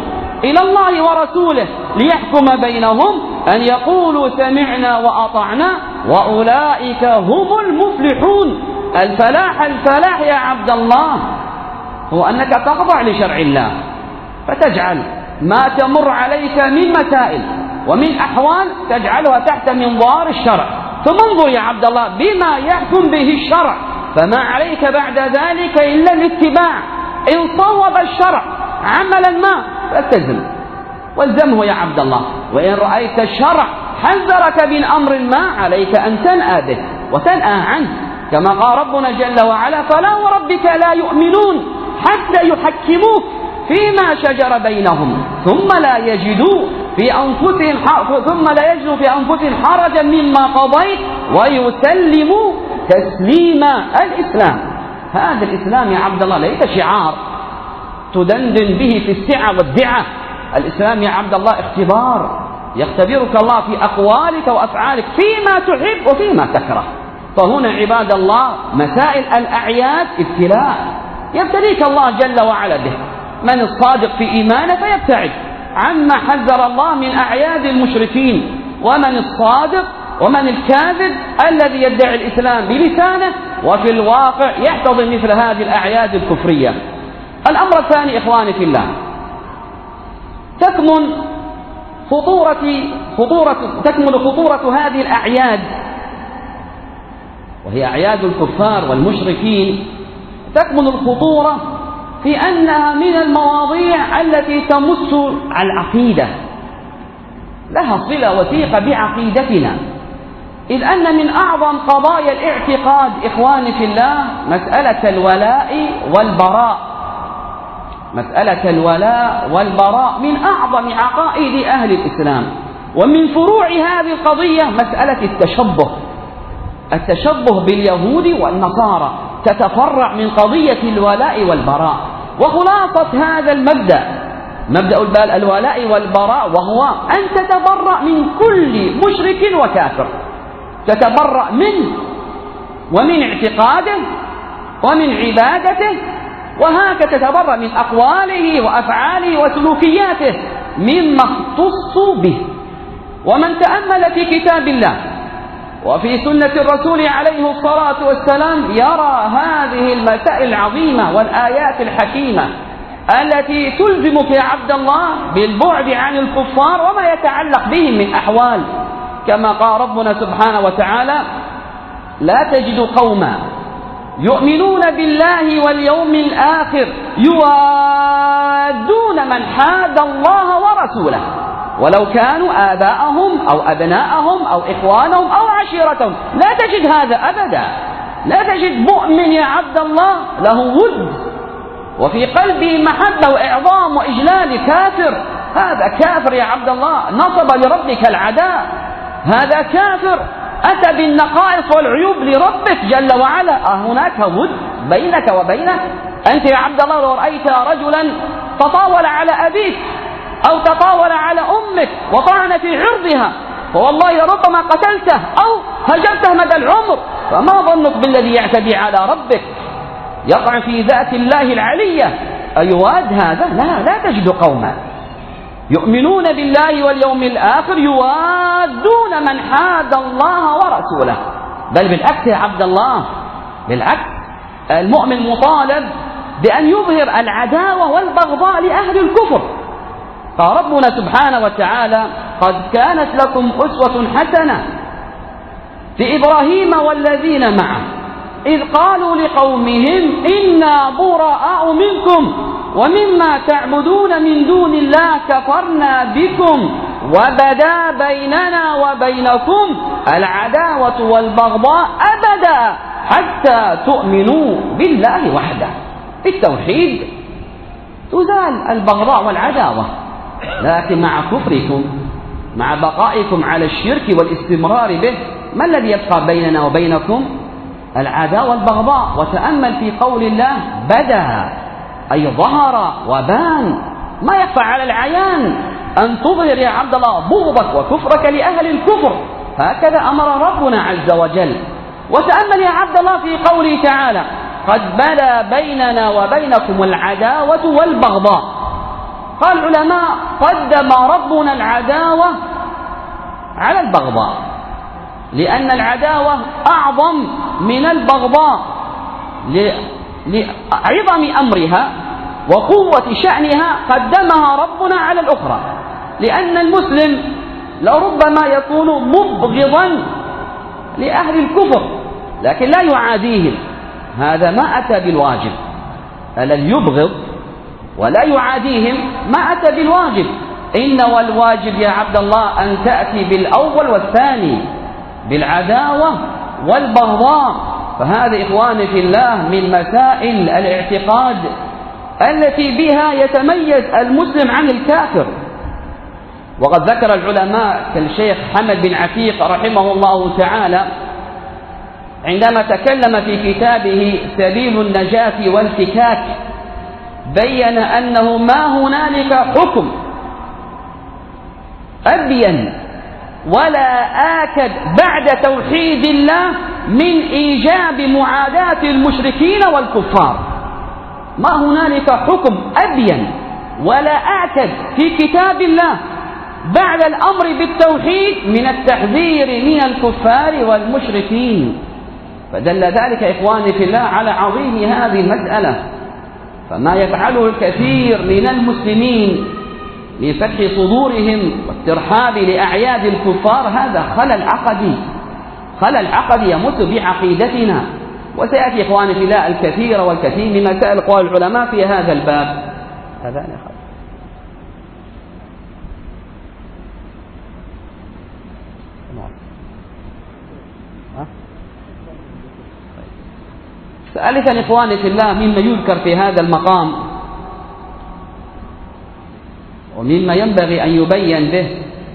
إلى الله ورسوله ليحكم بينهم أن يقولوا سمعنا وأطعنا وأولئك هم المفلحون. الفلاح الفلاح يا عبد الله هو أنك تخضع لشرع الله، فتجعل ما تمر عليك من مسائل ومن أحوال تجعلها تحت منظار الشرع، ثم انظر يا عبد الله بما يحكم به الشرع، فما عليك بعد ذلك إلا الاتباع. إن صوب الشرع عملا ما فالتزم والزمه يا عبد الله، وإن رأيت الشرع حذرك من أمر ما عليك أن تنأى به وتنأى عنه، كما قال ربنا جل وعلا فلا وربك لا يؤمنون حتى يحكموك فيما شجر بينهم ثم لا يجدوا في أنفسهم ثم لا يجدوا في أنفسهم حرجا مما قضيت ويسلموا تسليما. الإسلام هذا الإسلام يا عبد الله ليس شعار تدندن به في السعة والدعة. الإسلام يا عبد الله اختبار، يختبرك الله في أقوالك وأفعالك فيما تحب وفيما تكره. فهنا عباد الله مسائل الأعياد ابتلاء يبتليك الله جل وعلا به. من الصادق في إيمانه فيبتعد عما حذر الله من أعياد المشركين، ومن الصادق ومن الكاذب الذي يدعي الإسلام بلسانه وفي الواقع يحتضن مثل هذه الأعياد الكفرية. الأمر الثاني إخواني في الله، تكمن خطورة خطورة تكمن خطورة هذه الأعياد، وهي أعياد الكفار والمشركين، تكمن الخطورة في أنها من المواضيع التي تمس العقيدة، لها صلة وثيقة بعقيدتنا، إذ أن من أعظم قضايا الاعتقاد إخواني في الله مسألة الولاء والبراء. مسألة الولاء والبراء من أعظم عقائد أهل الإسلام. ومن فروع هذه القضية مسألة التشبه، التشبه باليهود والنصارى تتفرع من قضية الولاء والبراء. وخلاصة هذا المبدأ مبدأ الولاء والبراء وهو أن تتبرأ من كل مشرك وكافر، تتبرأ منه ومن اعتقاده ومن عبادته، وهكذا تتبرأ من أقواله وأفعاله وسلوكياته مما اختص به. ومن تأمل في كتاب الله وفي سنة الرسول عليه الصلاة والسلام يرى هذه المسائل العظيمة والآيات الحكيمة التي تلزمك يا عبد الله بالبعد عن الكفار وما يتعلق بهم من أحوال، كما قال ربنا سبحانه وتعالى لا تجد قوما يؤمنون بالله واليوم الآخر يوادون من حاد الله ورسوله ولو كانوا آباءهم أو أبناءهم أو إخوانهم أو عشيرتهم. لا تجد هذا أبدا، لا تجد مؤمن يا عبد الله له ود وفي قلبه محبة وإعظام وإجلال. كافر، هذا كافر يا عبد الله، نصب لربك العداء، هذا كافر أتى بالنقائص والعيوب لربك جل وعلا. هناك ود بينك وبينه؟ أنت يا عبد الله لو رأيت رجلا تطاول على أبيك أو تطاول على أمك وطعن في عرضها فوالله لربما قتلته أو هجرته مدى العمر، فما ظنك بالذي يعتدي على ربك يقع في ذات الله العلية؟ أيواد هذا؟ لا، لا تجد قوما يؤمنون بالله واليوم الآخر يوادون من حاد الله ورسوله. بل بالعكس يا عبد الله، بالعكس المؤمن مطالب بأن يظهر العداوة والبغضاء لأهل الكفر. قال ربنا سبحانه وتعالى قد كانت لكم أسوة حسنة في إبراهيم والذين معه إذ قالوا لقومهم إنا براء منكم ومما تعبدون من دون الله كفرنا بكم وبدا بيننا وبينكم العداوة والبغضاء أبدا حتى تؤمنوا بالله وحده. التوحيد تزال البغضاء والعداوة، لكن مع كفركم مع بقائكم على الشرك والاستمرار به ما الذي يبقى بيننا وبينكم؟ العداوة والبغضاء. وتأمل في قول الله بدا، أي ظهر وبان، ما يخفى على العيان أن تظهر يا عبد الله بغضك وكفرك لأهل الكفر. هكذا أمر ربنا عز وجل. وتأمل يا عبد الله في قوله تعالى قد بدا بيننا وبينكم العداوة والبغضاء. قال العلماء قدم ربنا العداوة على البغضاء، لأن العداوة أعظم من البغضاء لعظم أمرها وقوة شأنها، قدمها ربنا على الأخرى، لأن المسلم لربما يكون مبغضا لأهل الكفر لكن لا يعاديهم، هذا ما أتى بالواجب. الذي يبغض ولا يعاديهم ما أتى بالواجب. إن والواجب يا عبد الله أن تأتي بالأول والثاني، بالعداوة والبغضاء. فهذا إخواني في الله من مسائل الاعتقاد التي بها يتميز المسلم عن الكافر. وقد ذكر العلماء كالشيخ حمد بن عتيق رحمه الله تعالى عندما تكلم في كتابه سبيل النجاة والفكاك، بين أنه ما هنالك حكم أبين ولا آكد بعد توحيد الله من إيجاب معاداة المشركين والكفار. ما هنالك حكم أبين ولا آكد في كتاب الله بعد الأمر بالتوحيد من التحذير من الكفار والمشركين. فدل ذلك إخواني في الله على عظيم هذه المسألة. فما يفعله الكثير من المسلمين لفتح صدورهم والترحاب لأعياد الكفار هذا خلل عقدي، خلل عقدي يمت بعقيدتنا. وسيأتي إخواني في الله الكثير والكثير من مسائل أقوال العلماء في هذا الباب. هذا ثالثا إخواني في الله مما يذكر في هذا المقام ومما ينبغي أن يبين به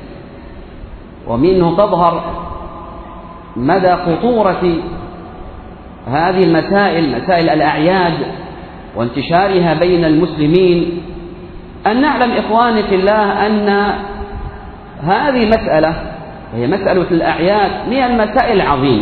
ومنه تظهر مدى خطورة هذه المسائل، مسائل الأعياد وانتشارها بين المسلمين، أن نعلم إخواني في الله أن هذه المسألة وهي مسألة الأعياد من المسائل العظيمة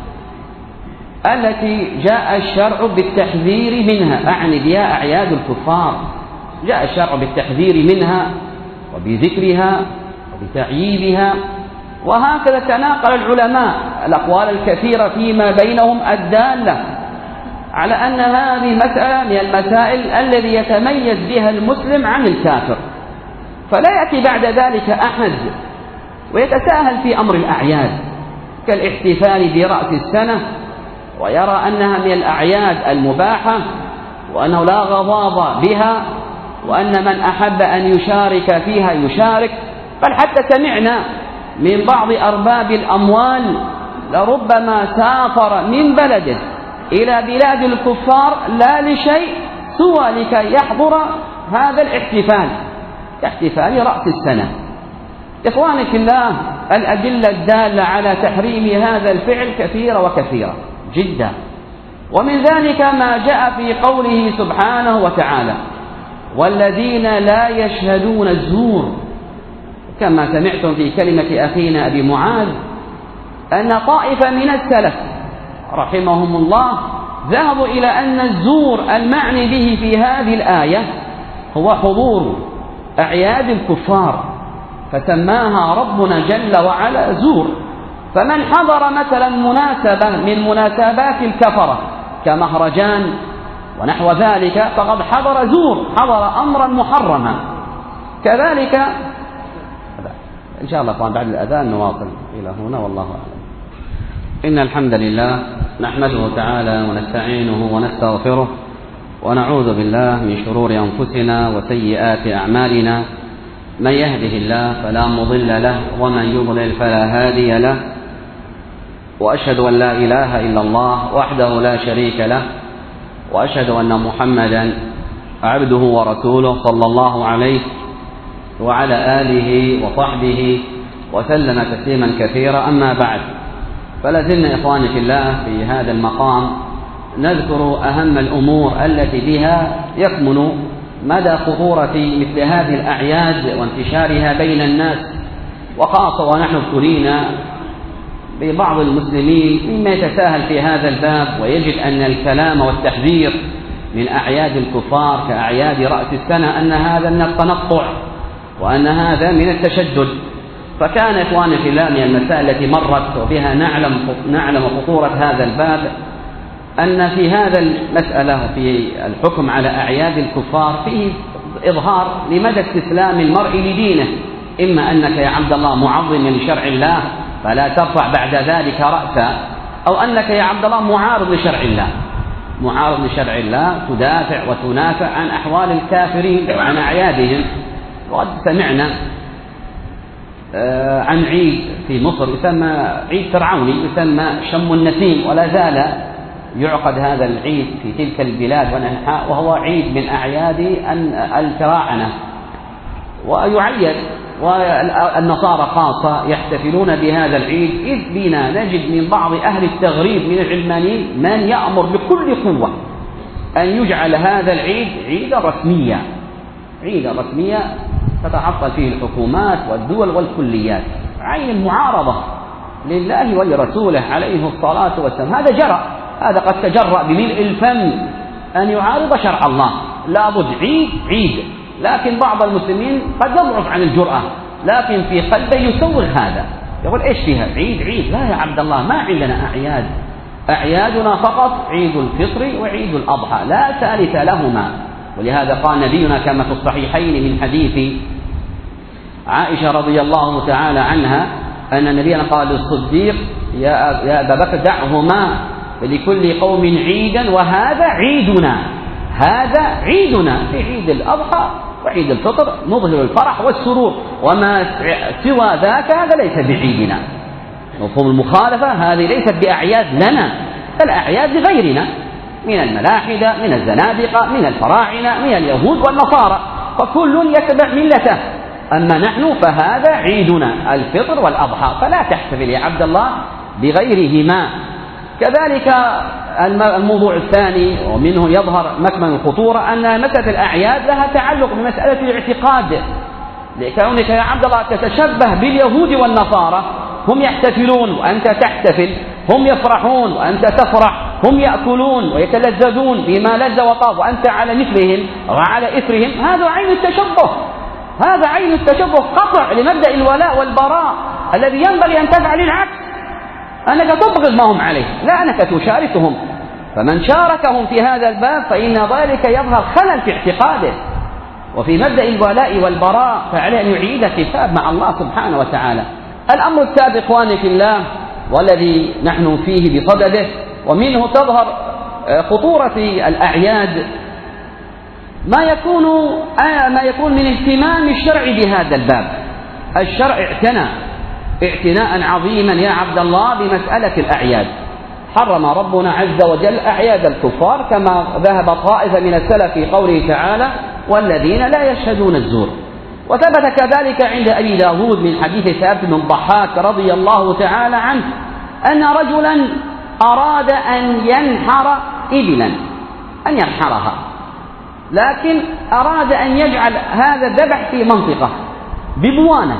التي جاء الشرع بالتحذير منها، أعني بها أعياد الكفار، جاء الشرع بالتحذير منها وبذكرها وبتعييبها. وهكذا تناقل العلماء الأقوال الكثيرة فيما بينهم الدالة على أن هذه مسألة من المسائل الذي يتميز بها المسلم عن الكافر. فلا يأتي بعد ذلك أحد ويتساهل في أمر الأعياد كالاحتفال برأس السنة ويرى أنها من الأعياد المباحة وأنه لا غضاض بها وأن من أحب أن يشارك فيها يشارك. بل حتى سمعنا من بعض أرباب الأموال لربما سافر من بلده إلى بلاد الكفار لا لشيء سوى لكي يحضر هذا الاحتفال كاحتفال رأس السنة. إخواني في الله الأدلة الدالة على تحريم هذا الفعل كثيرة وكثيرة جدا، ومن ذلك ما جاء في قوله سبحانه وتعالى والذين لا يشهدون الزور، كما سمعتم في كلمة أخينا أبي معاذ أن طائفة من السلف رحمهم الله ذهبوا إلى أن الزور المعني به في هذه الآية هو حضور أعياد الكفار، فسماها ربنا جل وعلا زور. فمن حضر مثلا مناسبة من مناسبات الكفرة كمهرجان ونحو ذلك فقد حضر زور، حضر أمرا محرما. كذلك إن شاء الله بعد الأذان نواصل إلى هنا والله أعلم. إن الحمد لله نحمده تعالى ونستعينه ونستغفره ونعوذ بالله من شرور أنفسنا وسيئات أعمالنا، من يهده الله فلا مضل له ومن يضلل فلا هادي له، وأشهد أن لا إله إلا الله وحده لا شريك له، وأشهد أن محمدا عبده ورسوله صلى الله عليه وعلى آله وصحبه وسلم تسليما كثيرا. أما بعد، فلازلنا إخواني في الله في هذا المقام نذكر أهم الأمور التي بها يكمن مدى خطورة مثل هذه الأعياد وانتشارها بين الناس، وخاصة ونحن ابتلينا ببعض المسلمين مما يتساهل في هذا الباب ويجد أن الكلام والتحذير من أعياد الكفار كأعياد رأس السنة أن هذا من التنطع وأن هذا من التشدد. فكان إخواني في الله من المسائل التي مرت وبها نعلم نعلم خطورة هذا الباب أن في هذا المسألة في الحكم على أعياد الكفار فيه إظهار لمدى استسلام المرء لدينه، إما أنك يا عبد الله معظم لشرع الله فلا ترفع بعد ذلك رأسا، أو أنك يا عبد الله معارض لشرع الله معارض لشرع الله تدافع وتنافع عن أحوال الكافرين وعن أعيادهم. وقد سمعنا عن عيد في مصر يسمى عيد فرعوني يسمى شم النسيم، ولا زال يعقد هذا العيد في تلك البلاد والأنحاء، وهو عيد من أعياد الفراعنة ويعيد، والنصارى خاصة يحتفلون بهذا العيد. إذ بنا نجد من بعض أهل التغريب من العلمانيين من يأمر بكل قوة أن يجعل هذا العيد عيدا رسميا عيدا رسميا تتعطل فيه الحكومات والدول والكليات، عين المعارضة لله ولرسوله عليه الصلاة والسلام. هذا جرى هذا قد تجرأ بملء الفم أن يعارض شرع الله، لابد عيد عيد. لكن بعض المسلمين قد يضعف عن الجرأة، لكن في قلبه يسوغ هذا، يقول إيش فيها عيد عيد؟ لا يا عبد الله، ما عندنا أعياد، أعيادنا فقط عيد الفطر وعيد الأضحى لا ثالث لهما. ولهذا قال نبينا كما في الصحيحين من حديث عائشة رضي الله تعالى عنها أن نبينا قال للصديق يا, يا أبا بكر دعهما فلكل قوم عيدا وهذا عيدنا هذا عيدنا في عيد الأضحى وعيد الفطر نظهر الفرح والسرور، وما سوى ذاك هذا ليس بعيدنا. مفهوم المخالفة، هذه ليست بأعياد لنا، بل أعياد لغيرنا من الملاحدة من الزنادقة من الفراعنة من اليهود والنصارى، فكل يتبع ملته. أما نحن فهذا عيدنا الفطر والأضحى، فلا تحتفل يا عبد الله بغيرهما. كذلك الموضوع الثاني ومنه يظهر مكمن الخطورة أن مسألة الأعياد لها تعلق بمسألة الاعتقاد، لكونك يا عبد الله تتشبه باليهود والنصارى، هم يحتفلون وأنت تحتفل، هم يفرحون وأنت تفرح، هم يأكلون ويتلذذون بما لذ وطاب وأنت على مثلهم وعلى إثرهم. هذا عين التشبه هذا عين التشبه قطع لمبدأ الولاء والبراء الذي ينبغي أن تفعل العكس، أنك تبغض ما هم عليه لا أنك تشاركهم. فمن شاركهم في هذا الباب فإن ذلك يظهر خلل في اعتقاده وفي مبدأ الولاء والبراء، فعليه أن يعيد الحساب مع الله سبحانه وتعالى. الأمر الثالث إخواني في الله والذي نحن فيه بصدده ومنه تظهر خطورة الأعياد ما يكون ما يكون من اهتمام الشرع بهذا الباب. الشرع اعتنى اعتناء عظيما يا عبد الله بمسألة الأعياد، حرم ربنا عز وجل أعياد الكفار كما ذهب طائفة من السلف في قوله تعالى والذين لا يشهدون الزور. وثبت كذلك عند أبي داود من حديث ثابت بن ضحاك رضي الله تعالى عنه أن رجلا أراد أن ينحر إبلا أن ينحرها، لكن أراد أن يجعل هذا الذبح في منطقة ببوانة،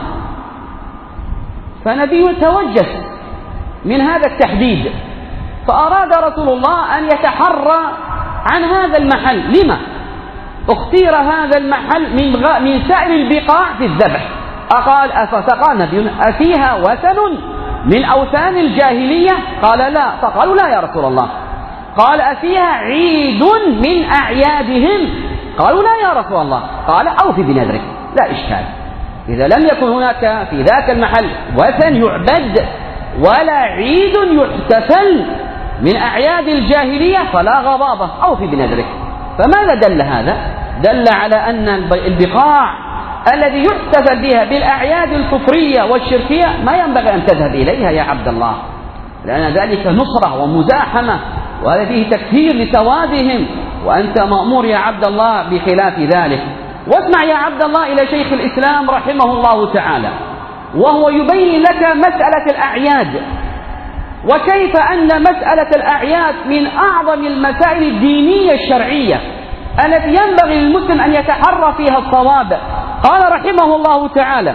فنبي توجس من هذا التحديد، فأراد رسول الله أن يتحرى عن هذا المحل. لما اختير هذا المحل من, غ... من سائر البقاع في الذبح؟ أقال فقال نبي أفيها وثن من أوثان الجاهلية؟ قال لا. فقالوا لا يا رسول الله. قال أفيها عيد من أعيادهم؟ قالوا لا يا رسول الله. قال أوفي بنذرك لا إشكال، إذا لم يكن هناك في ذاك المحل وثن يعبد ولا عيد يحتفل من أعياد الجاهلية فلا غضاضة، أوفي بنذرك. فماذا دل هذا؟ دل على أن البقاع الذي يحتفل بها بالأعياد الكفرية والشركية ما ينبغي أن تذهب إليها يا عبد الله، لأن ذلك نصرة ومزاحمة وهذا فيه تكثير لسوادهم، وأنت مأمور يا عبد الله بخلاف ذلك. واسمع يا عبد الله إلى شيخ الإسلام رحمه الله تعالى وهو يبين لك مسألة الأعياد، وكيف أن مسألة الأعياد من أعظم المسائل الدينية الشرعية التي ينبغي للمسلم أن يتحرى فيها الصواب. قال رحمه الله تعالى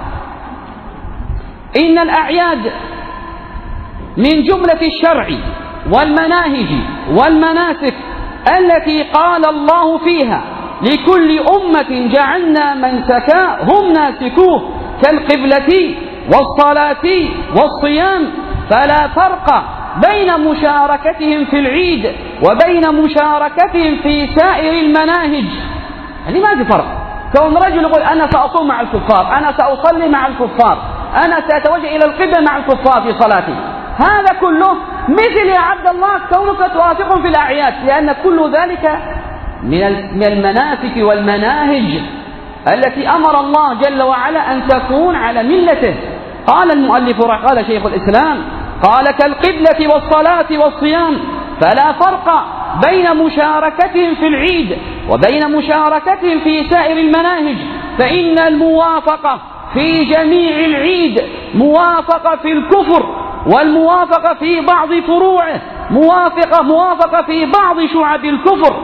إن الأعياد من جملة الشرع والمناهج والمناسك التي قال الله فيها لكل أمة جعلنا منسكا هم ناسكوه كالقبلة والصلاة والصيام، فلا فرق بين مشاركتهم في العيد وبين مشاركتهم في سائر المناهج. يعني ما في فرق. كون رجل يقول أنا سأصوم مع الكفار، أنا سأصلي مع الكفار، أنا سأتوجه إلى القبلة مع الكفار في صلاتي، هذا كله مثل يا عبد الله كونك توافقهم في الأعياد، لأن كل ذلك من المناسك والمناهج التي أمر الله جل وعلا أن تكون على ملته. قال المؤلف قال شيخ الإسلام قال كالقبلة والصلاة والصيام، فلا فرق بين مشاركتهم في العيد وبين مشاركتهم في سائر المناهج، فإن الموافقة في جميع العيد موافقة في الكفر، والموافقة في بعض فروعه موافقة موافقة في بعض شعب الكفر.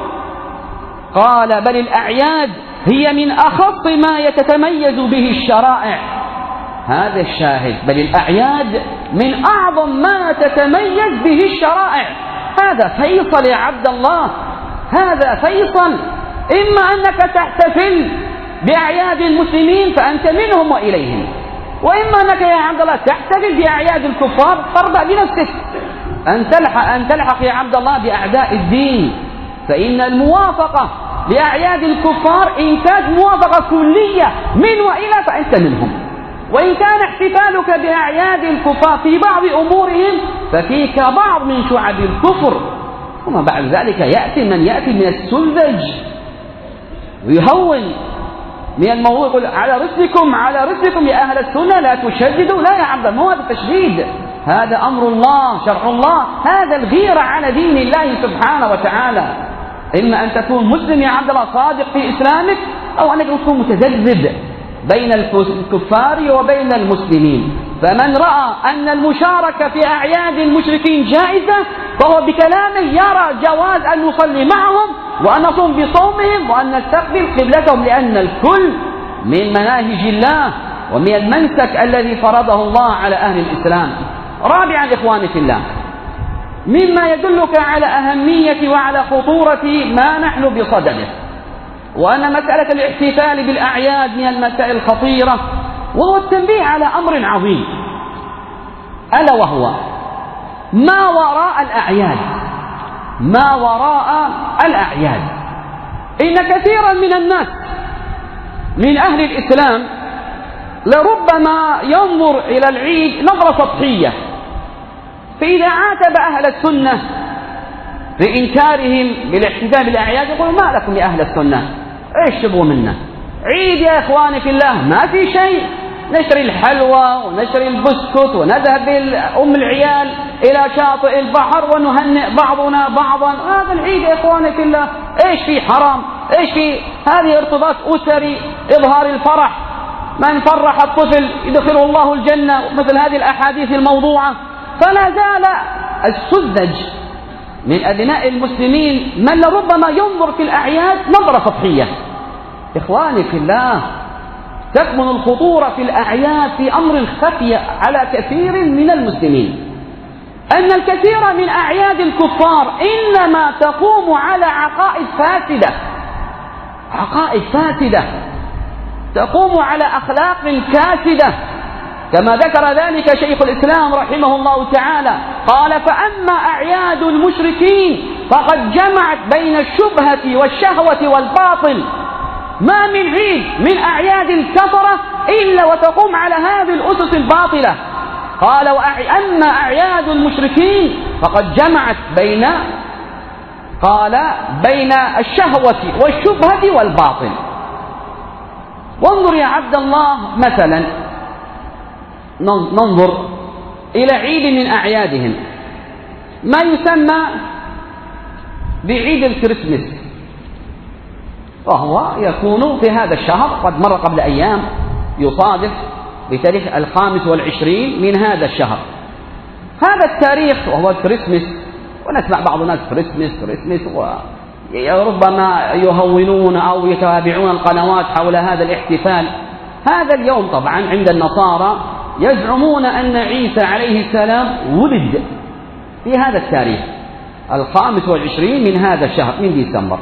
قال بل الأعياد هي من أخص ما يتتميز به الشرائع. هذا الشاهد، بل الأعياد من أعظم ما تتميز به الشرائع. هذا فيصل يا عبد الله، هذا فيصل. إما أنك تحتفل بأعياد المسلمين فأنت منهم وإليهم، وإما أنك يا عبد الله تحتفل بأعياد الكفار فاربع بنفسك أن تلحق, أن تلحق يا عبد الله بأعداء الدين. فإن الموافقة لأعياد الكفار إن كانت موافقة كلية من وإلى فأنت منهم، وإن كان احتفالك بأعياد الكفار في بعض أمورهم ففيك بعض من شعب الكفر. ثم بعد ذلك يأتي من يأتي من السذج ويهون من الموضوع، يقول على رسلكم على رسلكم يا أهل السنة لا تشددوا. لا يا عبد الله، مو هذا التشديد، هذا أمر الله شرع الله، هذا الغيرة على دين الله سبحانه وتعالى. إما أن تكون مسلم يا عبد الله صادق في إسلامك، أو أنك تكون متذبذب بين الكفار وبين المسلمين. فمن رأى أن المشاركة في أعياد المشركين جائزة فهو بكلامه يرى جواز أن نصلي معهم وأن نصوم بصومهم وأن نستقبل قبلتهم، لأن الكل من مناهج الله ومن المنسك الذي فرضه الله على أهل الإسلام. رابعا إخواني في الله، مما يدلك على أهمية وعلى خطورة ما نحن بصدده، وأن مسألة الاحتفال بالأعياد من المسائل الخطيرة، وهو التنبيه على أمر عظيم، ألا وهو ما وراء الأعياد. ما وراء الأعياد إن كثيرا من الناس من أهل الإسلام لربما ينظر إلى العيد نظرة سطحية، فإذا عاتب أهل السنة بإنكارهم بالاحتفال بالأعياد يقول ما لكم يا أهل السنة، إيش تبغوا منا؟ عيد يا إخواني في الله ما في شيء، نشتري الحلوى ونشتري البسكوت ونذهب أم العيال إلى شاطئ البحر ونهنئ بعضنا بعضا، هذا العيد يا إخواني في الله، إيش في حرام؟ إيش في هذه ارتباط أسري، إظهار الفرح، من فرح الطفل يدخله الله الجنة، مثل هذه الأحاديث الموضوعة. فلا زال السذج من أبناء المسلمين من لربما ينظر في الأعياد نظرة سطحية. إخواني في الله، تكمن الخطورة في الأعياد في أمر خفي على كثير من المسلمين، أن الكثير من أعياد الكفار إنما تقوم على عقائد فاسدة، عقائد فاسدة تقوم على أخلاق كاسدة، كما ذكر ذلك شيخ الإسلام رحمه الله تعالى قال فأما أعياد المشركين فقد جمعت بين الشبهة والشهوة والباطل، ما من عيد من أعياد الكفرة إلا وتقوم على هذه الأسس الباطلة. قال وأما أعياد المشركين فقد جمعت بين قال بين الشهوة والشبهة والباطل. وانظر يا عبد الله مثلا، ننظر إلى عيد من أعيادهم ما يسمى بعيد الكريسماس، وهو يكون في هذا الشهر، قد مر قبل أيام يصادف بتاريخ الخامس والعشرين من هذا الشهر. هذا التاريخ وهو الكريسماس، ونسمع بعض الناس كريسماس كريسماس وربما يهونون أو يتابعون القنوات حول هذا الاحتفال. هذا اليوم طبعا عند النصارى يزعمون أن عيسى عليه السلام ولد في هذا التاريخ، الخامس والعشرين من هذا الشهر من ديسمبر.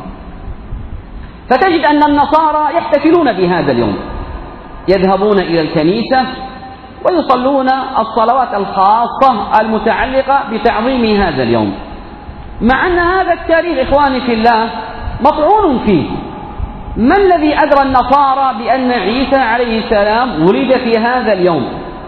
فتجد أن النصارى يحتفلون بهذا اليوم، يذهبون إلى الكنيسة ويصلون الصلوات الخاصة المتعلقة بتعظيم هذا اليوم، مع أن هذا التاريخ إخواني في الله مطعون فيه. ما الذي أدرى النصارى بأن عيسى عليه السلام ولد في هذا اليوم؟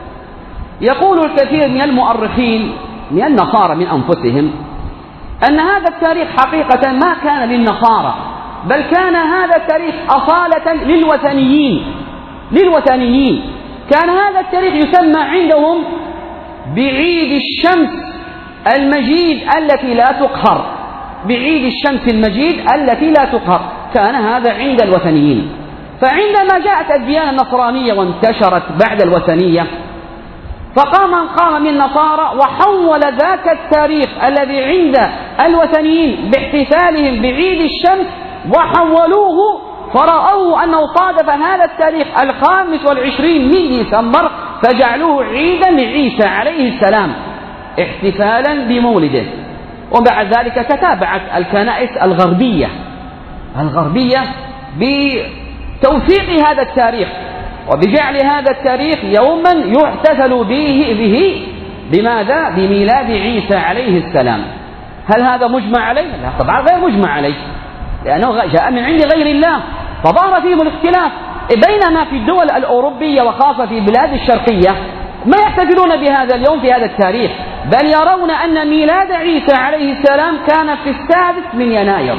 يقول الكثير من المؤرخين من النصارى من أنفسهم أن هذا التاريخ حقيقة ما كان للنصارى، بل كان هذا التاريخ أصالة للوثنيين للوثنيين كان هذا التاريخ يسمى عندهم بعيد الشمس المجيد التي لا تقهر، بعيد الشمس المجيد التي لا تقهر، كان هذا عند الوثنيين. فعندما جاءت الديانة النصرانية وانتشرت بعد الوثنية، فقام من قام من النصارى وحول ذاك التاريخ الذي عند الوثنيين باحتفالهم بعيد الشمس وحولوه، فرأوا أنه صادف هذا التاريخ الخامس والعشرين من ديسمبر فجعلوه عيدا لعيسى عليه السلام احتفالا بمولده. وبعد ذلك تتابعت الكنائس الغربية الغربية بتوثيق هذا التاريخ وبجعل هذا التاريخ يوما يحتفل به به بماذا؟ بميلاد عيسى عليه السلام. هل هذا مجمع عليه؟ لا طبعا غير مجمع عليه، لأنه جاء من عند غير الله فظهر فيهم الاختلاف. بينما في الدول الأوروبية وخاصة في البلاد الشرقية ما يحتفلون بهذا اليوم في هذا التاريخ، بل يرون أن ميلاد عيسى عليه السلام كان في السادس من يناير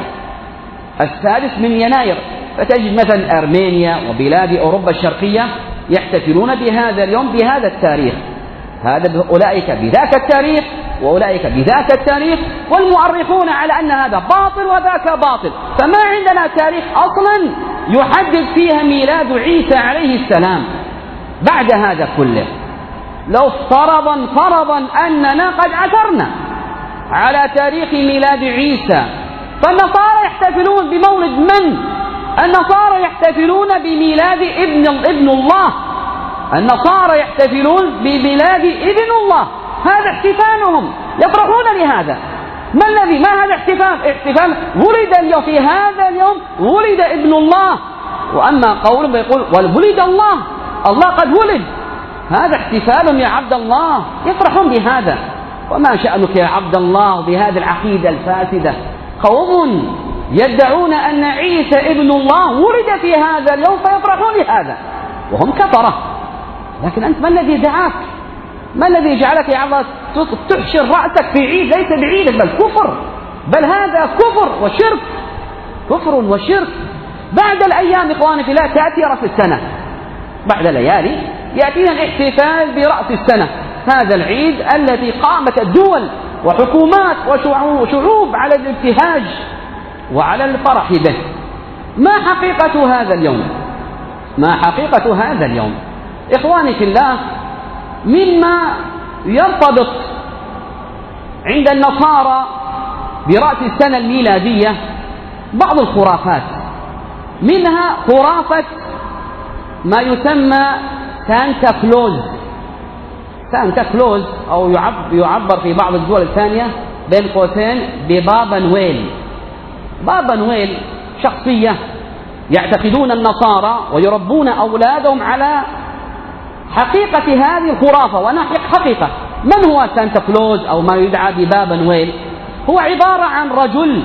السادس من يناير. فتجد مثلا أرمينيا وبلاد أوروبا الشرقية يحتفلون بهذا اليوم بهذا التاريخ، هذا أولئك بذاك التاريخ وأولئك بذاك التاريخ، والمؤرخون على أن هذا باطل وذاك باطل. فما عندنا تاريخ أصلا يحدد فيها ميلاد عيسى عليه السلام. بعد هذا كله لو فرضا فرضا أننا قد عثرنا على تاريخ ميلاد عيسى، فالنصارى يحتفلون بمولد من؟ النصارى يحتفلون بميلاد ابن ابن الله النصارى يحتفلون بميلاد ابن الله، هذا احتفالهم، يفرحون لهذا. ما الذي ما هذا احتفال؟ احتفال ولد اليوم في هذا اليوم ولد ابن الله. وأما قولهم يقول ولد الله الله قد ولد، هذا احتفال يا عبد الله، يفرحون بهذا. وما شأنك يا عبد الله بهذه العقيدة الفاسدة؟ قوم يدعون أن عيسى ابن الله ولد في هذا اليوم فيفرحون لهذا وهم كفرة. لكن أنت ما الذي دعاك؟ ما الذي جعلك يا عبد الله تحشر رأسك في عيد ليس بعيدك بل كفر؟ بل هذا كفر وشرك، كفر وشرك. بعد الأيام إخواني في الله تأتي رأس السنة، بعد ليالي يأتينا الاحتفال برأس السنة، هذا العيد الذي قامت الدول وحكومات وشعوب على الابتهاج وعلى الفرح به. ما حقيقة هذا اليوم؟ ما حقيقة هذا اليوم إخواني في الله؟ مما يرتبط عند النصارى برأس السنة الميلادية بعض الخرافات، منها خرافة ما يسمى سانتا كلوز. سانتا كلوز أو يعبر في بعض الدول الثانية بين قوسين ببابا نويل. بابا نويل شخصية يعتقدون النصارى ويربون أولادهم على حقيقة هذه الخرافة، وأنا حقيقة. من هو سانتا كلوز أو ما يدعى ببابا نويل؟ هو عبارة عن رجل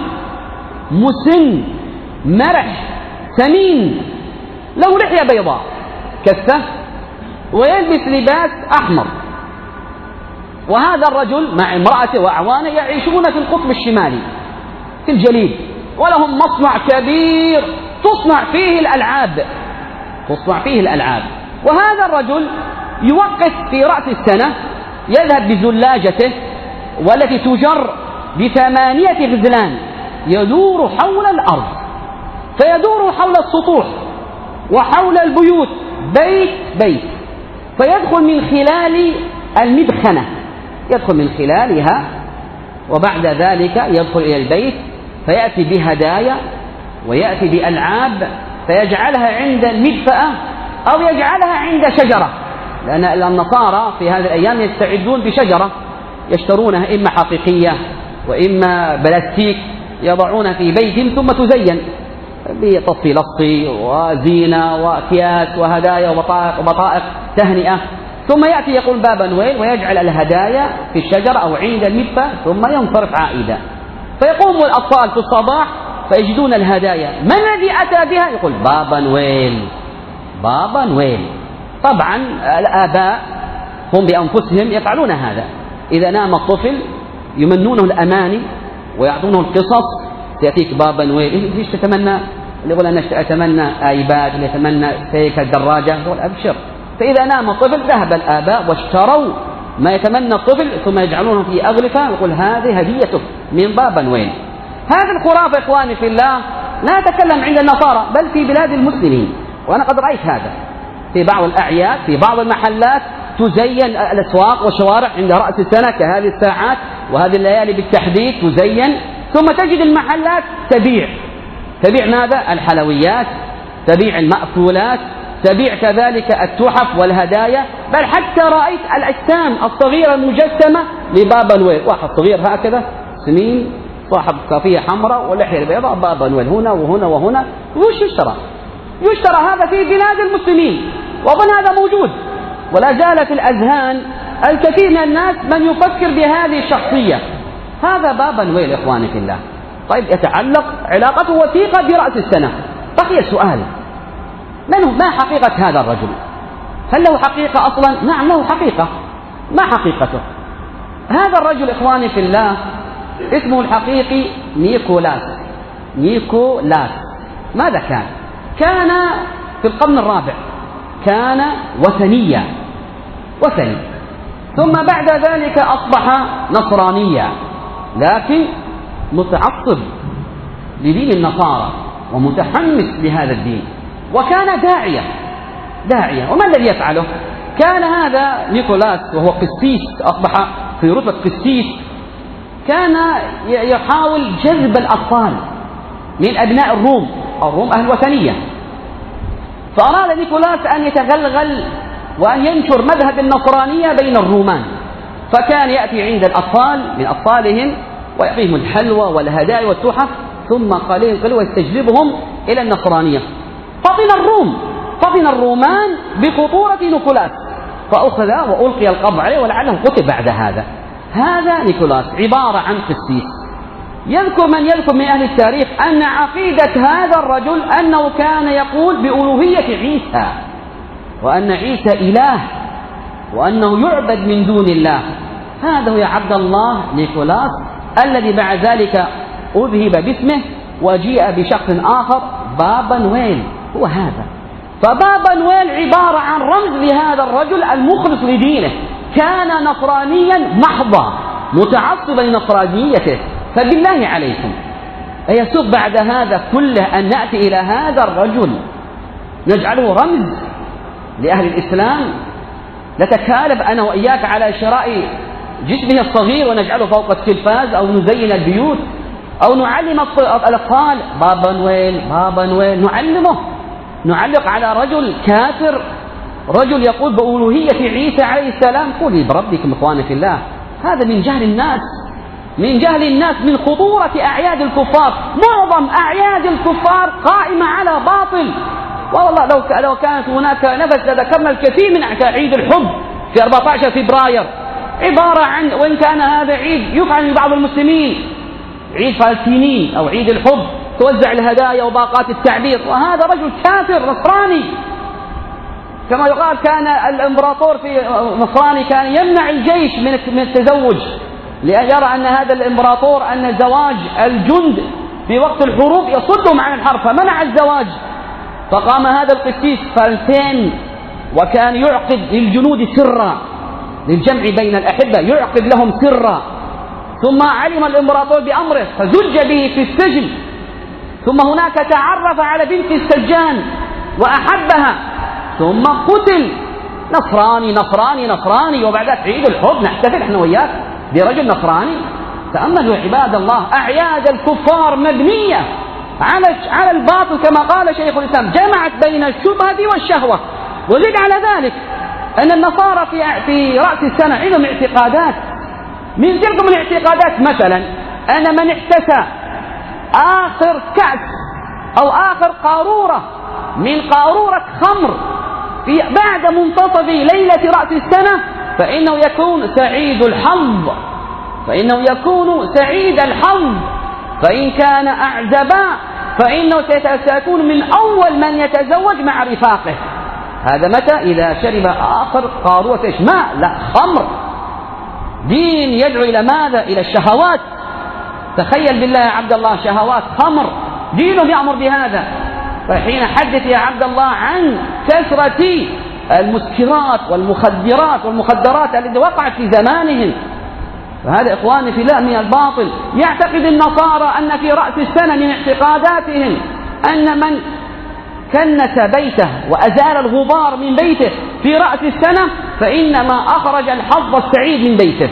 مسن مرح سمين له لحية بيضاء كثة ويلبس لباس أحمر، وهذا الرجل مع امرأته وأعوانه يعيشون في القطب الشمالي في الجليد، ولهم مصنع كبير تصنع فيه الألعاب تصنع فيه الألعاب وهذا الرجل يوقف في رأس السنة، يذهب بزلاجته والتي تجر بثمانية غزلان، يدور حول الأرض، فيدور حول السطوح وحول البيوت بيت بيت، فيدخل من خلال المدخنة، يدخل من خلالها، وبعد ذلك يدخل إلى البيت فيأتي بهدايا ويأتي بألعاب فيجعلها عند المدفأة أو يجعلها عند شجرة، لأن النصارى في هذه الأيام يستعدون بشجرة يشترونها إما حقيقية وإما بلاستيك يضعون في بيتهم ثم تزين بطفي لصي وزينة وأكياس وهدايا وبطائق, وبطائق تهنئة، ثم يأتي يقول بابا نويل ويجعل الهدايا في الشجرة أو عند المدفأ ثم ينصرف عائدا. فيقوم الأطفال في الصباح فيجدون الهدايا، من الذي أتى بها؟ يقول بابا نويل بابا نويل. طبعا الآباء هم بأنفسهم يفعلون هذا، إذا نام الطفل يمنونه الأماني ويعطونه القصص، يأتيك بابا نويل ليش تتمنى؟ اللي يقول أنا أتمنى آيباد، اللي يتمنى سيكل دراجة، يقول أبشر. فإذا نام الطفل ذهب الآباء واشتروا ما يتمنى الطفل ثم يجعلونه في أغلفة ويقول هذه هديته من بابا نويل. هذه الخرافة إخواني في الله لا أتكلم عند النصارى بل في بلاد المسلمين، وأنا قد رأيت هذا في بعض الأعياد، في بعض المحلات تزين الأسواق والشوارع عند رأس السنة كهذه الساعات وهذه الليالي بالتحديد تزين، ثم تجد المحلات تبيع تبيع ماذا؟ الحلويات، تبيع المأكولات، تبيع كذلك التحف والهدايا، بل حتى رأيت الأجسام الصغيرة المجسمة لبابا نويل، واحد صغير هكذا سمين صاحب كافية حمراء ولحية بيضاء، بابا نويل هنا وهنا وهنا، وش يشترى؟ يشترى هذا في بلاد المسلمين، وأظن هذا موجود ولا زال في الأذهان الكثير من الناس من يفكر بهذه الشخصية. هذا بابا نويل إخواني في الله. طيب يتعلق علاقته وثيقة برأس السنة. بقي السؤال، من هو؟ ما حقيقة هذا الرجل؟ هل له حقيقة أصلا؟ نعم له حقيقة. ما حقيقته؟ هذا الرجل إخواني في الله اسمه الحقيقي نيكولاس. نيكولاس ماذا كان؟ كان في القرن الرابع، كان وثنيا وثني، ثم بعد ذلك أصبح نصرانيا، لكن متعصب لدين النصارى ومتحمس لهذا الدين، وكان داعية داعية وما الذي يفعله؟ كان هذا نيكولاس وهو قسيس، أصبح في رتبة قسيس، كان يحاول جذب الأطفال من أبناء الروم، الروم أهل وثنية، فأراد نيكولاس أن يتغلغل وأن ينشر مذهب النصرانية بين الرومان، فكان يأتي عند الأطفال من أطفالهم ويعطيهم الحلوى والهدايا والتحف، ثم قليل قليل ويستجلبهم إلى النصرانية. فطن الروم فطن الرومان بخطورة نيكولاس، فأخذ وألقي القبض عليه ولعله قتل بعد هذا. هذا نيكولاس عبارة عن قسيس. يذكر من يذكر من أهل التاريخ أن عقيدة هذا الرجل أنه كان يقول بألوهية عيسى، وأن عيسى إله، وأنه يعبد من دون الله. هذا هو يا عبد الله نيكولاس الذي بعد ذلك أذهب باسمه وجيء بشخص آخر بابا نويل، هو هذا. فبابا نويل عبارة عن رمز لهذا الرجل المخلص لدينه، كان نصرانيا محضا متعصبا لنصرانيته. فبالله عليكم أيسوق بعد هذا كله أن نأتي إلى هذا الرجل نجعله رمز لأهل الإسلام؟ نتكالب أنا وإياك على شراء جسمه الصغير ونجعله فوق التلفاز، أو نزين البيوت، أو نعلم الأطفال بابا نويل بابا نويل، نعلمه نعلق على رجل كافر، رجل يقول بألوهية عيسى عليه السلام. قولي بربكم إخواني في الله، هذا من جهل الناس، من جهل الناس، من خطورة أعياد الكفار. معظم أعياد الكفار قائمة على باطل، والله لو لو كانت هناك نفس لذكرنا الكثير من عيد الحب في أربعة عشر فبراير، عبارة عن، وإن كان هذا عيد يفعل من بعض المسلمين، عيد فلسطيني أو عيد الحب، توزع الهدايا وباقات التعبير، وهذا رجل كافر نصراني. كما يقال كان الإمبراطور في نصراني كان يمنع الجيش من التزوج، لأن يرى أن هذا الإمبراطور أن زواج الجند في وقت الحروب يصدهم عن الحرب، فمنع الزواج. فقام هذا القسيس فالتين وكان يعقد للجنود سرا، للجمع بين الأحبة يعقد لهم سرا، ثم علم الإمبراطور بأمره فزج به في السجن، ثم هناك تعرف على بنت السجان وأحبها، ثم قتل. نصراني نصراني نصراني، وبعد عيد الحب نحتفل احنا وياك برجل نصراني. تأملوا عباد الله، أعياد الكفار مبنية على على الباطل كما قال شيخ الإسلام، جمعت بين الشبهة والشهوة. وزد على ذلك أن النصارى في في رأس السنة عندهم اعتقادات، من تلكم الاعتقادات مثلا أن من احتسى آخر كأس أو آخر قارورة من قارورة خمر في بعد منتصف ليلة رأس السنة فإنه يكون سعيد الحظ، فإنه يكون سعيد الحظ. فإن كان أعزبا فإنه سيكون من أول من يتزوج مع رفاقه. هذا متى؟ إذا شرب آخر قارورة إيش؟ ماء، لا خمر. دين يدعو إلى ماذا؟ إلى الشهوات. تخيل بالله يا عبد الله، شهوات خمر، دينهم يأمر بهذا. فحين حدث يا عبد الله عن كثرة المسكرات والمخدرات والمخدرات التي وقعت في زمانهم، فهذا إخواني في الله من الباطل. يعتقد النصارى أن في رأس السنة من اعتقاداتهم أن من كنس بيته وأزال الغبار من بيته في رأس السنة فإنما أخرج الحظ السعيد من بيته،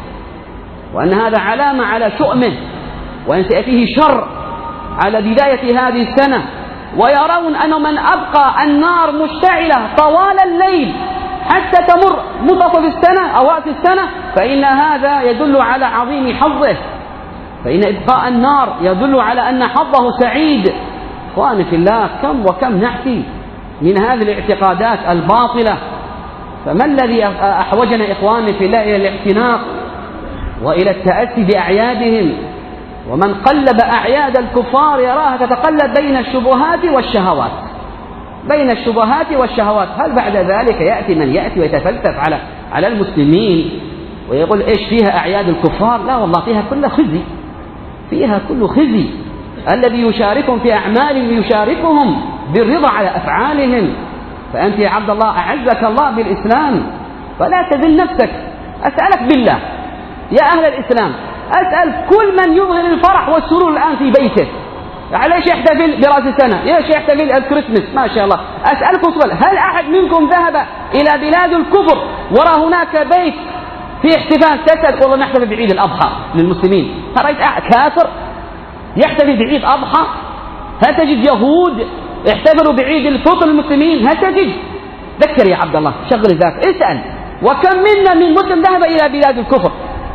وأن هذا علامة على شؤمه وأن سيأتيه شر على بداية هذه السنة. ويرون أن من أبقى النار مشتعلة طوال الليل حتى تمر منتصف السنة أو رأس السنة فإن هذا يدل على عظيم حظه، فإن إبقاء النار يدل على أن حظه سعيد. إخواني في الله، كم وكم نحكي من هذه الاعتقادات الباطلة. فما الذي أحوجنا إخواني في الله إلى الاعتناق وإلى التأسي بأعيادهم؟ ومن قلب أعياد الكفار يراها تتقلب بين الشبهات والشهوات، بين الشبهات والشهوات. هل بعد ذلك يأتي من يأتي ويتفلسف على على المسلمين ويقول إيش فيها أعياد الكفار؟ لا والله، فيها كل خزي، فيها كل خزي. الذي يشاركهم في أعمالهم يشاركهم بالرضا على أفعالهم. فأنت يا عبد الله أعزك الله بالإسلام فلا تذل نفسك. أسألك بالله يا أهل الإسلام، أسأل كل من يظهر الفرح والسرور الآن في بيته، ليش يحتفل برأس السنة؟ ليش يحتفل الكريسماس؟ ما شاء الله. أسألكم سؤال، هل أحد منكم ذهب إلى بلاد الكفر ورى هناك بيت في احتفال تسأل والله نحتفل بعيد الأضحى للمسلمين؟ هل رأيت كافر يحتفل بعيد أضحى؟ هل تجد يهود يحتفلوا بعيد الفطر للمسلمين؟ هل تجد؟ ذكر يا عبد الله، شغل ذاك، اسأل. وكم منا من مسلم ذهب إلى بلاد الكفر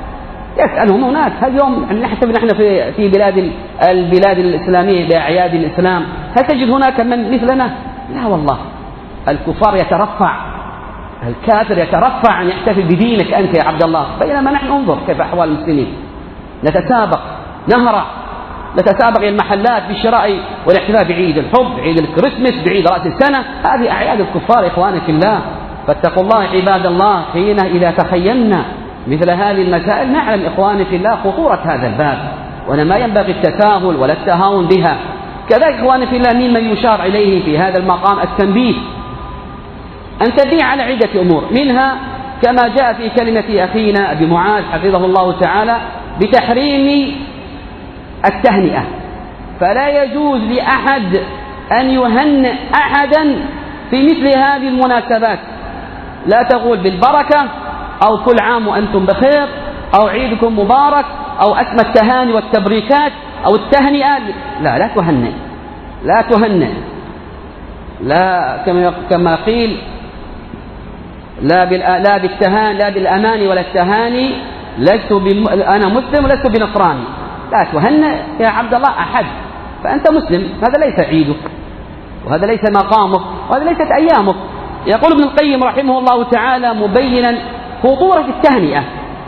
يسألهم هناك؟ هل يوم نحتفل نحن في في بلاد البلاد الإسلامية بأعياد الإسلام؟ هل تجد هناك من مثلنا؟ لا والله. الكفار يترفع، الكافر يترفع أن يحتفل بدينك أنت يا عبد الله، بينما نحن انظر كيف أحوال المسلمين، نتسابق نهرع، نتسابق إلى المحلات بالشراء والاحتفال بعيد الحب، بعيد الكريسماس، بعيد رأس السنة. هذه أعياد الكفار إخواني في الله. فاتقوا الله عباد الله. حين إذا تخيلنا مثل هذه المسائل نعلم إخواني في الله خطورة هذا الباب، وأن ما ينبغي التساهل ولا التهاون بها. كذلك إخواني في الله مما يشار إليه في هذا المقام التنبيه أن تنبيه على عدة أمور، منها كما جاء في كلمة أخينا أبي معاذ حفظه الله تعالى بتحريم التهنئة. فلا يجوز لأحد أن يهنئ أحدا في مثل هذه المناسبات. لا تقول بالبركة أو كل عام وأنتم بخير أو عيدكم مبارك أو أسمى التهاني والتبريكات أو التهنئة. لا لا تهنئ، لا تهنئ، لا كما قيل لا لا بالتهان لا بالأماني ولا التهاني. لست بم... أنا مسلم ولست بنصراني. لا تهنئ يا عبد الله أحد، فأنت مسلم، هذا ليس عيدك وهذا ليس مقامك وهذا ليست أيامك. يقول ابن القيم رحمه الله تعالى مبينا خطورة التهنئة.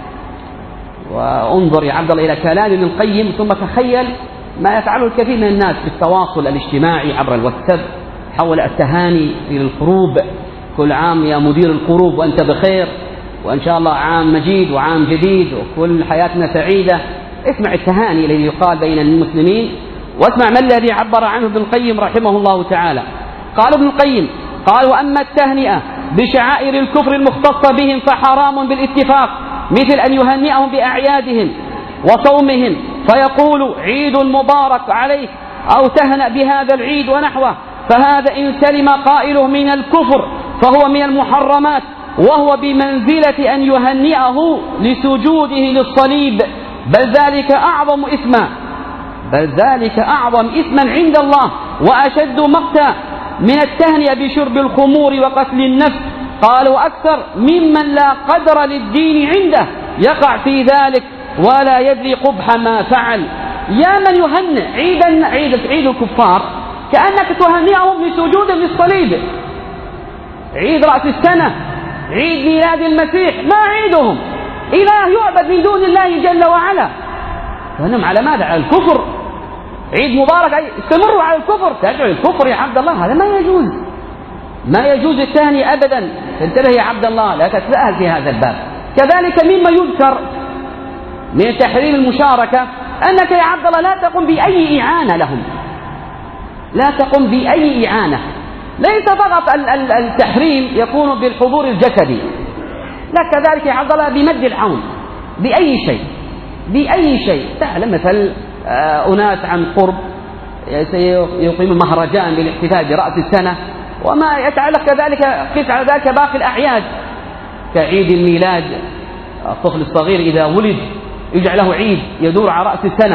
وانظر يا عبد الله إلى كلام ابن القيم ثم تخيل ما يفعله الكثير من الناس في التواصل الاجتماعي عبر الواتساب حول التهاني إلى القروب. كل عام يا مدير القروب وأنت بخير، وإن شاء الله عام مجيد وعام جديد وكل حياتنا سعيدة. اسمع التهاني الذي يقال بين المسلمين، واسمع ما الذي عبر عنه ابن القيم رحمه الله تعالى. قال ابن القيم قال: وأما التهنئة بشعائر الكفر المختصة بهم فحرام بالاتفاق، مثل أن يهنئهم بأعيادهم وصومهم فيقول عيد مبارك عليك أو تهنأ بهذا العيد ونحوه، فهذا إن سلم قائله من الكفر فهو من المحرمات، وهو بمنزلة أن يهنئه لسجوده للصليب، بل ذلك أعظم إثما بل ذلك أعظم إثما عند الله وأشد مقتا من التهنئة بشرب الخمور وقتل النفس. قال: وأكثر ممن لا قدر للدين عنده يقع في ذلك ولا يدري قبح ما فعل. يا من يهنئ عيدا عيد عيد الكفار كأنك تهنئهم بسجود للصليب. عيد رأس السنة، عيد ميلاد المسيح، ما عيدهم؟ إله يعبد من دون الله جل وعلا. فهم على ماذا؟ على الكفر. عيد مبارك، أي استمروا على الكفر، تدعوا الكفر يا عبد الله، هذا ما يجوز، ما يجوز الثاني أبدا. انتبه يا عبد الله، لا تتساهل في هذا الباب. كذلك مما يذكر من تحريم المشاركة أنك يا عبد الله لا تقوم بأي إعانة لهم، لا تقوم بأي إعانة. ليس فقط التحريم يكون بالحضور الجسدي، لا، كذلك يا عبد الله بمد العون، بأي شيء، بأي شيء. تعلم مثل أناس عن قرب يقيمون مهرجان بالاحتفال برأس السنة وما يتعلق، كذلك قس على ذلك باقي الأعياد كعيد الميلاد. الطفل الصغير إذا ولد يجعل له عيد يدور على رأس السنة.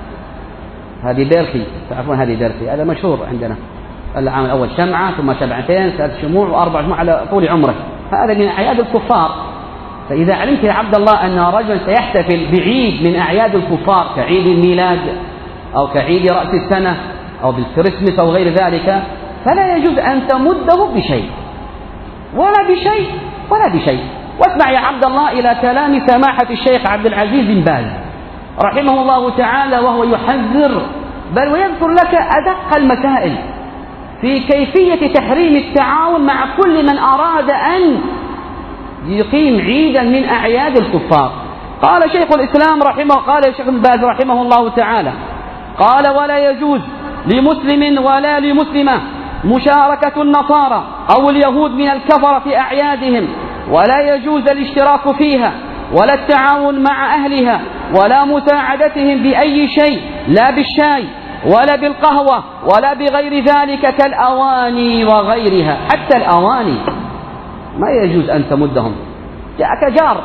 هذه بيرخي، تعرفون هذه بيرخي، هذا مشهور عندنا. العام الأول شمعة، ثم شمعتين، ثلاث شموع، وأربع شموع على طول عمره. هذا من أعياد الكفار. فإذا علمت يا عبد الله أن رجل سيحتفل بعيد من أعياد الكفار كعيد الميلاد أو كعيد رأس السنة أو بالكريسماس أو غير ذلك، فلا يجوز أن تمده بشيء ولا بشيء ولا بشيء. واسمع يا عبد الله إلى كلام سماحة الشيخ عبد العزيز بن باز رحمه الله تعالى، وهو يحذر بل ويذكر لك أدق المسائل في كيفية تحريم التعاون مع كل من أراد أن يقيم عيدا من أعياد الكفار. قال شيخ الإسلام رحمه قال شيخ ابن باز رحمه الله تعالى قال: ولا يجوز لمسلم ولا لمسلمة مشاركة النصارى أو اليهود من الكفر في أعيادهم، ولا يجوز الاشتراك فيها ولا التعاون مع أهلها ولا مساعدتهم بأي شيء، لا بالشاي ولا بالقهوة ولا بغير ذلك كالأواني وغيرها. حتى الأواني ما يجوز أن تمدهم. جاءك جار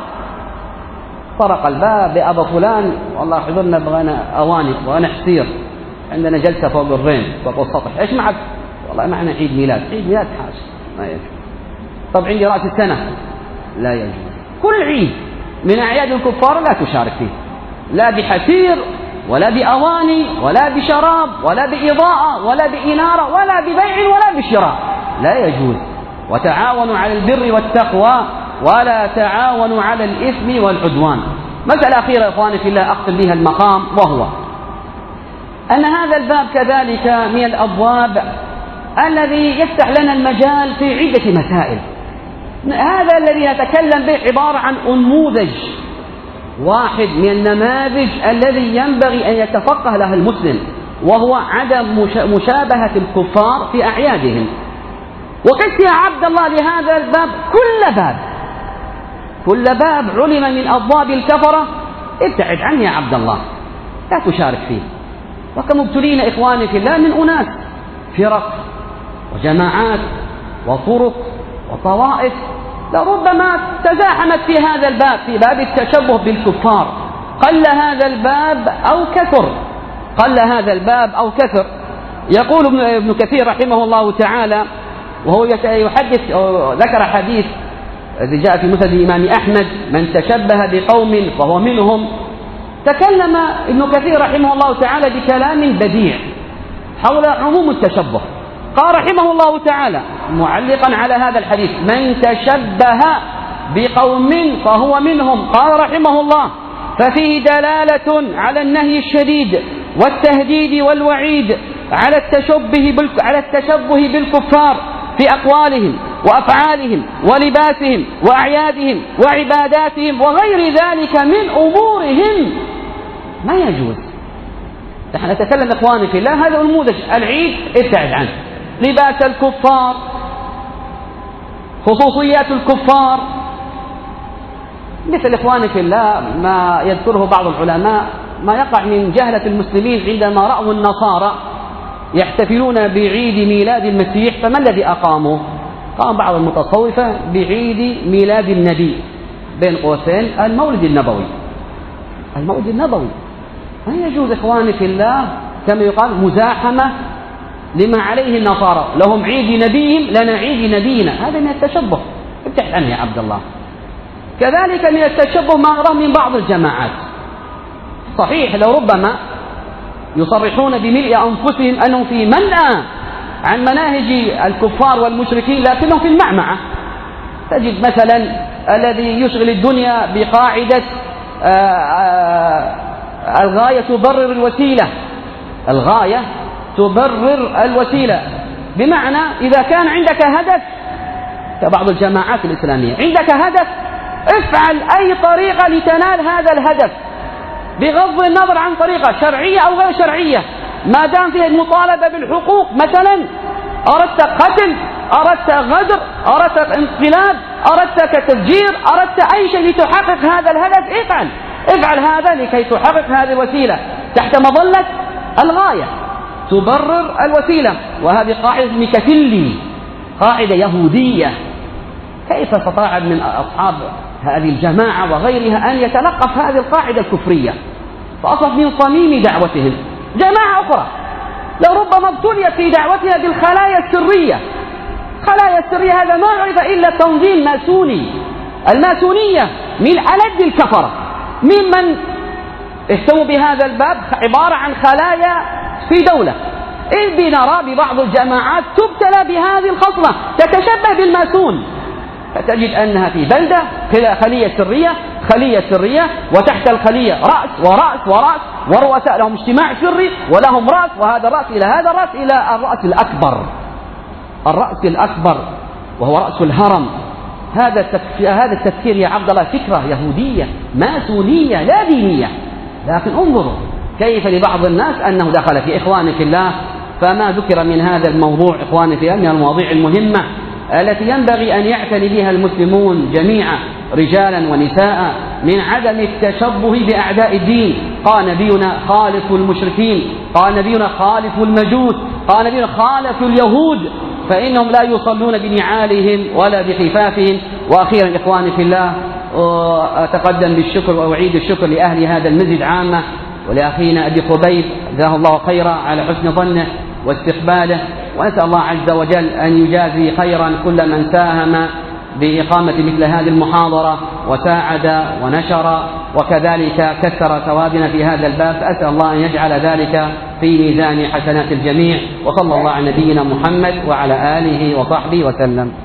طرق الباب: يا أبا فلان والله حضرنا بغينا أواني، بغينا حصير، عندنا جلسة فوق الرين فوق السطح، إيش معك؟ والله معنا عيد ميلاد. عيد ميلاد حاج ما يجوز. طب عندي رأس السنة، لا يجوز. كل عيد من أعياد الكفار لا تشارك فيه، لا بحسير ولا بأواني ولا بشراب ولا بإضاءة ولا بإنارة ولا ببيع ولا بشراء، لا يجوز. وتعاونوا على البر والتقوى ولا تعاونوا على الإثم والعدوان. مسألة أخيرة إخواني في الله أختم بها المقام، وهو أن هذا الباب كذلك من الأبواب الذي يفتح لنا المجال في عدة مسائل. هذا الذي نتكلم به عبارة عن نموذج واحد من النماذج الذي ينبغي أن يتفقه لها المسلم، وهو عدم مشابهة الكفار في أعيادهم. وقس يا عبد الله لهذا الباب كل باب كل باب علم من أبواب الكفرة ابتعد عنه يا عبد الله، لا تشارك فيه. وكم ابتلينا إخواني في الله من أناس فرق وجماعات وطرق وطوائف لربما تزاحمت في هذا الباب، في باب التشبه بالكفار. قل هذا الباب أو كثر قل هذا الباب أو كثر. يقول ابن كثير رحمه الله تعالى وهو يحدث، ذكر حديث الذي جاء في مسند الإمام أحمد: من تشبه بقوم فهو منهم. تكلم ابن كثير رحمه الله تعالى بكلام بديع حول عموم التشبه. قال رحمه الله تعالى معلقا على هذا الحديث: من تشبه بقوم فهو منهم. قال رحمه الله: ففيه دلالة على النهي الشديد والتهديد والوعيد على التشبه على التشبه بالكفار في أقوالهم وأفعالهم ولباسهم وأعيادهم وعباداتهم وغير ذلك من أمورهم. ما يجوز. نحن نتكلم إخواني في الله، هذا النموذج. العيد ابتعد عنه، لباس الكفار، خصوصيات الكفار، مثل إخواني في الله ما يذكره بعض العلماء ما يقع من جهلة المسلمين عندما رأوا النصارى يحتفلون بعيد ميلاد المسيح، فما الذي أقاموا؟ قام بعض المتصوفة بعيد ميلاد النبي، بين قوسين المولد النبوي. المولد النبوي ما يجوز إخواني في الله، كما يقال مزاحمة لما عليه النصارى، لهم عيد نبيهم لنا عيد نبينا. هذا من التشبه، ابتعد عنه يا عبد الله. كذلك من التشبه ما أراه من بعض الجماعات، صحيح لربما يصرحون بملء أنفسهم أنهم في منأى عن مناهج الكفار والمشركين، لكنهم في المعمعة. تجد مثلا الذي يشغل الدنيا بقاعدة الغاية تبرر الوسيلة، الغاية تبرر الوسيلة، بمعنى إذا كان عندك هدف كبعض الجماعات الإسلامية، عندك هدف افعل أي طريقة لتنال هذا الهدف بغض النظر عن طريقة شرعية أو غير شرعية، ما دام فيها المطالبة بالحقوق. مثلا أردت قتل، أردت غدر، أردت انقلاب، أردت تفجير، أردت أي شيء لتحقق هذا الهدف، افعل افعل هذا لكي تحقق هذه الوسيلة تحت مظلة الغاية تبرر الوسيلة. وهذه قاعدة ميكافيلي، قاعدة يهودية. كيف استطاع من أصحاب هذه الجماعة وغيرها أن يتلقف هذه القاعدة الكفرية؟ فأصبح من صميم دعوتهم. جماعة أخرى لربما ابتليت في دعوتها بالخلايا السرية. خلايا السرية هذا ما عرف إلا تنظيم ماسوني. الماسونية من ألد الكفرة ممن اهتموا بهذا الباب، عبارة عن خلايا في دولة. إذ بنرى ببعض الجماعات تبتلى بهذه الخصلة، تتشبه بالماسون، فتجد أنها في بلدة خلية سرية خلية سرية وتحت الخلية رأس ورأس ورأس، والرؤساء لهم اجتماع سري ولهم رأس، وهذا الرأس إلى هذا الرأس إلى الرأس الأكبر، الرأس الأكبر وهو رأس الهرم. هذا التفكير هذا التفكير يا عبد الله فكرة يهودية ماسونية لا دينية. لكن انظروا كيف لبعض الناس أنه دخل في إخواني في الله. فما ذكر من هذا الموضوع إخواني في الله من المواضيع المهمة التي ينبغي أن يعتني بها المسلمون جميعا رجالا ونساء، من عدم التشبه بأعداء الدين. قال نبينا خالفوا المشركين، قال نبينا خالفوا المجوس، قال نبينا خالفوا اليهود، فإنهم لا يصلون بنعالهم ولا بخفافهم. وأخيرا إخواني في الله أتقدم بالشكر وأعيد الشكر لأهل هذا المسجد عامة، ولأخينا أبي قبيب جزاه الله خيرا على حسن ظنه واستقباله، وأسأل الله عز وجل أن يجازي خيرا كل من ساهم بإقامة مثل هذه المحاضرة وساعد ونشر وكذلك كثر ثوابنا في هذا الباب. فأسأل الله أن يجعل ذلك في ميزان حسنات الجميع. وصلى الله على نبينا محمد وعلى آله وصحبه وسلم.